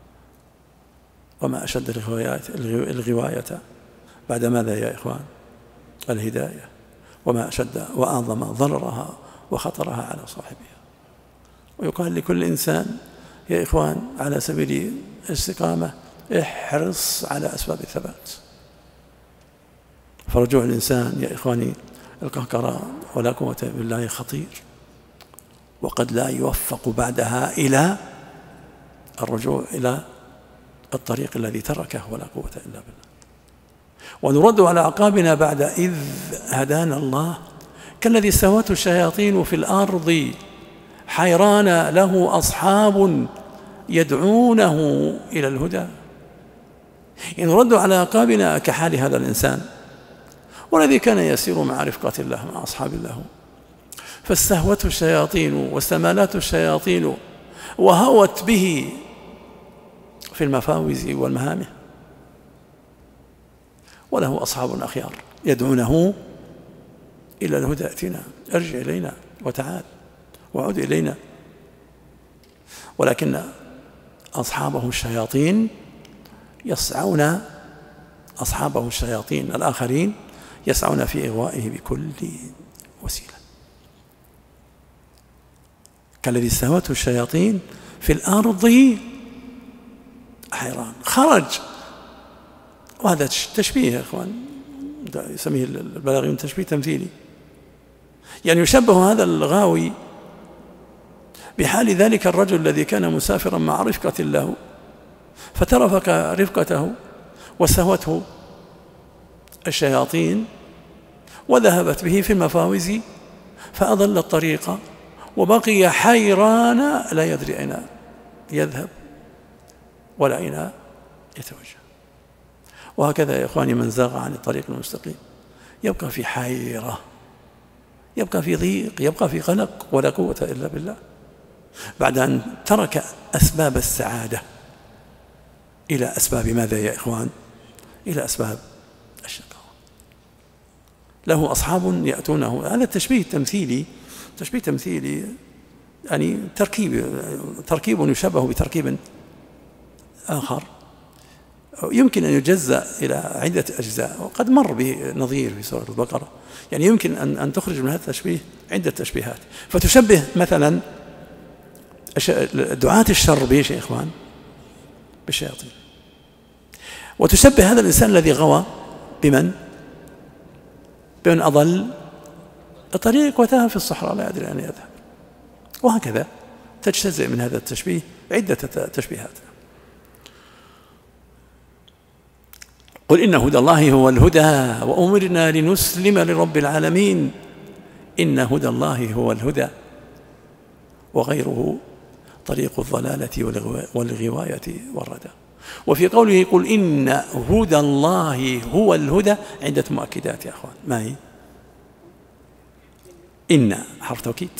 وما أشد الغواية بعد ماذا يا إخوان؟ الهداية. وما أشد وأعظم ضررها وخطرها على صاحبها. ويقال لكل إنسان يا إخوان على سبيل الاستقامة احرص على أسباب الثبات. فرجوع الإنسان يا إخواني القهقرة ولا قوة بالله خطير، وقد لا يوفق بعدها إلى الرجوع إلى الطريق الذي تركه ولا قوة إلا بالله. ونرد على أعقابنا بعد إذ هدانا الله كالذي استهوته الشياطين في الأرض حيران له أصحاب يدعونه إلى الهدى. نرد على أعقابنا كحال هذا الإنسان والذي كان يسير مع رفقة الله مع أصحاب الله، فاستهوته الشياطين واستمالته الشياطين وهوت به في المفاوز والمهامه، وله أصحاب أخيار يدعونه إلى الهدى ائتنا ارجع إلينا وتعال وعد إلينا. ولكن أصحابه الشياطين يسعون، أصحابه الشياطين الآخرين يسعون في إغوائه بكل وسيلة. كالذي استهوته الشياطين في الأرض حيران خرج. وهذا تشبيه يا إخوان يسميه البلاغيون تشبيه تمثيلي، يعني يشبه هذا الغاوي بحال ذلك الرجل الذي كان مسافرا مع رفقة له فترفق رفقته واستهوته الشياطين وذهبت به في المفاوز فأضل الطريق وبقي حيران لا يدري أين يذهب ولا أين يتوجه. وهكذا يا إخواني من زاغ عن الطريق المستقيم يبقى في حيرة، يبقى في ضيق، يبقى في قلق ولا قوة إلا بالله بعد أن ترك أسباب السعادة إلى أسباب ماذا يا إخوان؟ إلى أسباب الشقاوة. له أصحاب يأتونه. هذا التشبيه التمثيلي تشبيه تمثيلي يعني تركيب يشبه بتركيب آخر يمكن أن يجزأ إلى عدة أجزاء، وقد مر بنظير في سورة البقرة. يعني يمكن أن تخرج من هذا التشبيه عدة تشبيهات، فتشبه مثلا دعاة الشر بإيش يا إخوان؟ بالشياطين. وتشبه هذا الإنسان الذي غوى بمن أضل الطريق وتاه في الصحراء لا يدري أين يذهب. وهكذا تجتزئ من هذا التشبيه عدة تشبيهات. قل إن هدى الله هو الهدى وأمرنا لنسلم لرب العالمين. إن هدى الله هو الهدى وغيره طريق الضلالة والغواية والردى. وفي قوله قل إن هدى الله هو الهدى عدة مؤكدات يا أخوان. ما هي؟ إن حرف توكيد.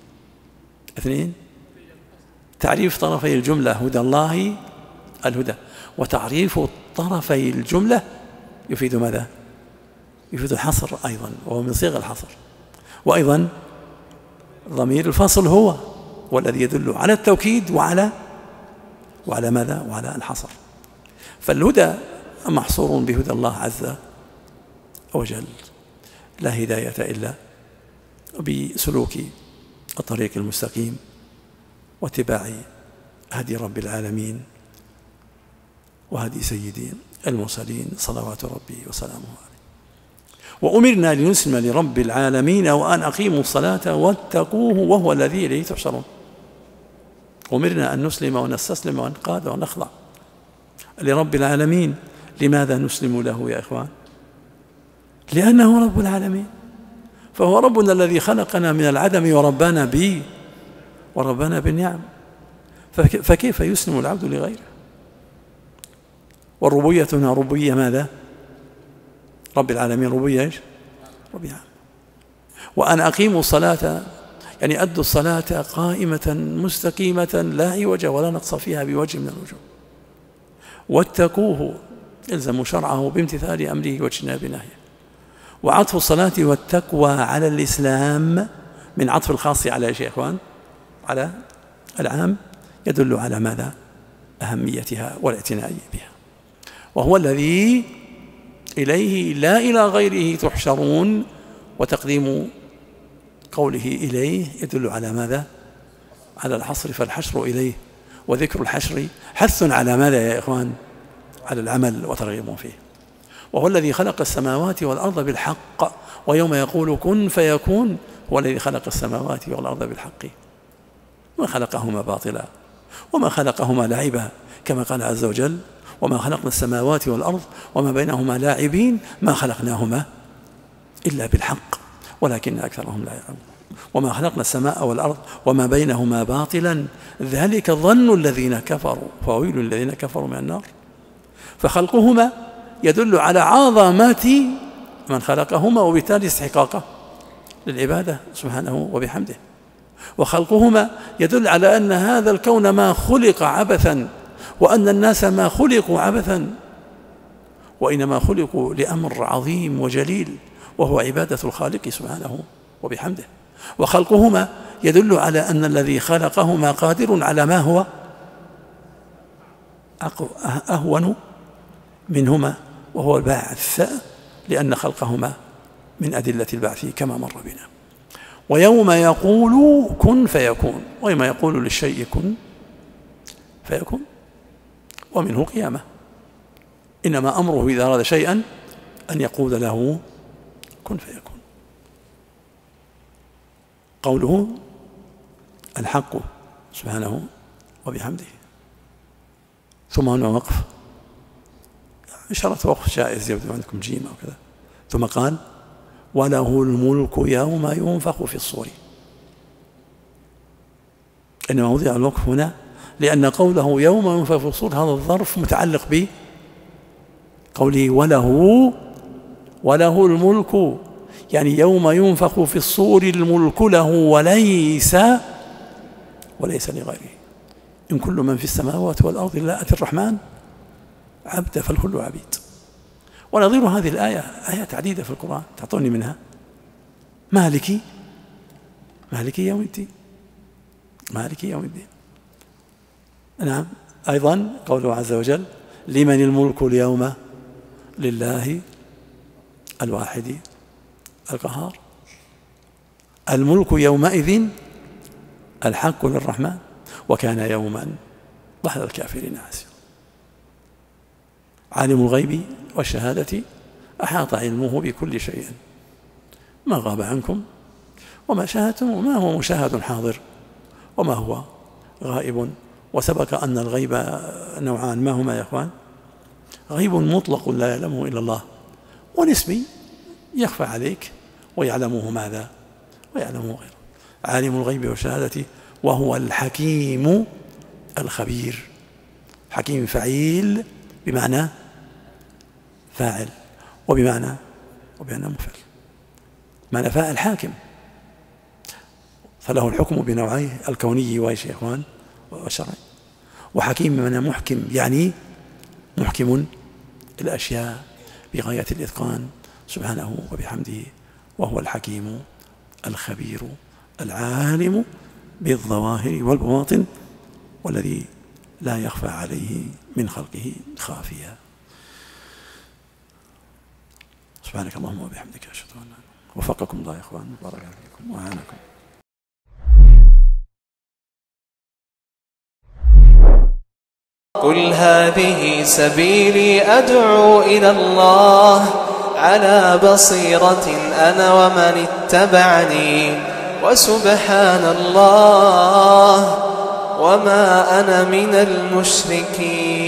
2 تعريف طرفي الجملة هدى الله الهدى، وتعريف طرفي الجملة يفيد ماذا؟ يفيد الحصر أيضا، وهو من صيغ الحصر. وأيضا ضمير الفصل هو والذي يدل على التوكيد وعلى ماذا؟ وعلى الحصر. فالهدى محصور بهدى الله عز وجل، لا هداية إلا بسلوك الطريق المستقيم واتباع هدي رب العالمين وهدي سيدي المرسلين صلوات ربي وسلامه عليه. وأمرنا لنسلم لرب العالمين وأن أقيموا الصلاة واتقوه وهو الذي إليه تحشرون. أمرنا أن نسلم ونستسلم وننقاد ونخضع لرب العالمين. لماذا نسلم له يا إخوان؟ لأنه رب العالمين، فهو ربنا الذي خلقنا من العدم وربنا بالنعم، فكيف يسلم العبد لغيره؟ والربوبية هنا ربوبية ماذا؟ رب العالمين، ربوبية ايش؟ رب العالمين. وأن أقيموا الصلاة يعني أدوا الصلاة قائمة مستقيمة لا عوج ولا نقص فيها بوجه من الوجوه. واتقوه الزموا شرعه بامتثال أمره واجتناب نهيه. وعطف الصلاة والتقوى على الإسلام من عطف الخاص على ايش يا إخوان؟ على العام، يدل على ماذا؟ أهميتها والاعتناء بها. وهو الذي إليه لا إلى غيره تحشرون. وتقديم قوله إليه يدل على ماذا؟ على الحصر، فالحشر إليه. وذكر الحشر حث على ماذا يا إخوان؟ على العمل وترغيب فيه. وهو الذي خلق السماوات والأرض بالحق، ويوم يقول كن فيكون هو الذي خلق السماوات والأرض بالحق، ما خلقهما باطلا وما خلقهما لعبا، كما قال عز وجل وما خلقنا السماوات والأرض وما بينهما لاعبين ما خلقناهما إلا بالحق ولكن أكثرهم لا يعلمون. وما خلقنا السماء والأرض وما بينهما باطلا ذلك ظن الذين كفروا فويل الذين كفروا من النار. فخلقهما يدل على عظمة من خلقهما وبالتالي استحقاقه للعبادة سبحانه وبحمده. وخلقهما يدل على أن هذا الكون ما خلق عبثا، وأن الناس ما خلقوا عبثا، وإنما خلقوا لأمر عظيم وجليل وهو عبادة الخالق سبحانه وبحمده. وخلقهما يدل على أن الذي خلقهما قادر على ما هو أهون منهما وهو البعث، لأن خلقهما من أدلة البعث كما مر بنا. ويوم يقول كن فيكون، ويوم يقول للشيء كن فيكون، ومنه قيامة. إنما أمره إذا أراد شيئا أن يقول له كن فيكون. قوله الحق سبحانه وبحمده. ثم هنا وقف، إشارة وقف جائز يبدو عندكم جيم أو كذا. ثم قال وله الملك يوم ينفخ في الصور. إنما وضع الوقف هنا لأن قوله يوم ينفخ في الصور هذا الظرف متعلق بقوله وله الملك، يعني يوم ينفخ في الصور الملك له وليس لغيره. إن كل من في السماوات والأرض إلا آتي الرحمن عبدا فالكل عبيد. ونظير هذه الآية آيات عديدة في القرآن، تعطوني منها. مالكي يوم الدين، مالكي يوم الدين. نعم. أيضا قوله عز وجل لمن الملك اليوم لله الواحد القهار. الملك يومئذ الحق للرحمن وكان يوما ضحى الكافرين عسيرا. عالم الغيب والشهادة أحاط علمه بكل شيء، ما غاب عنكم وما شاهدتم وما هو مشاهد حاضر وما هو غائب. وسبق أن الغيب نوعان، ما هما يا أخوان؟ غيب مطلق لا يعلمه إلا الله، ونسبي يخفى عليك ويعلمه ماذا؟ ويعلمه غيره. عالم الغيب والشهادة وهو الحكيم الخبير. حكيم فعيل بمعنى فاعل، وبمعنى مفعل. معنى فاعل حاكم، فله الحكم بنوعيه الكوني وايش يا اخوان والشرعي. وحكيم بمعنى محكم، يعني محكم الأشياء بغاية الإتقان سبحانه وبحمده، وهو الحكيم الخبير العالم بالظواهر والبواطن، والذي لا يخفى عليه من خلقه خافيا. سبحانك اللهم وبحمدك أشهد أن لا إله إلا أنت. وفقكم الله يا إخوان، بارك فيكم وأعانكم. قل هذه سبيلي أدعو إلى الله على بصيرة أنا ومن اتبعني، وسبحان الله وما أنا من المشركين.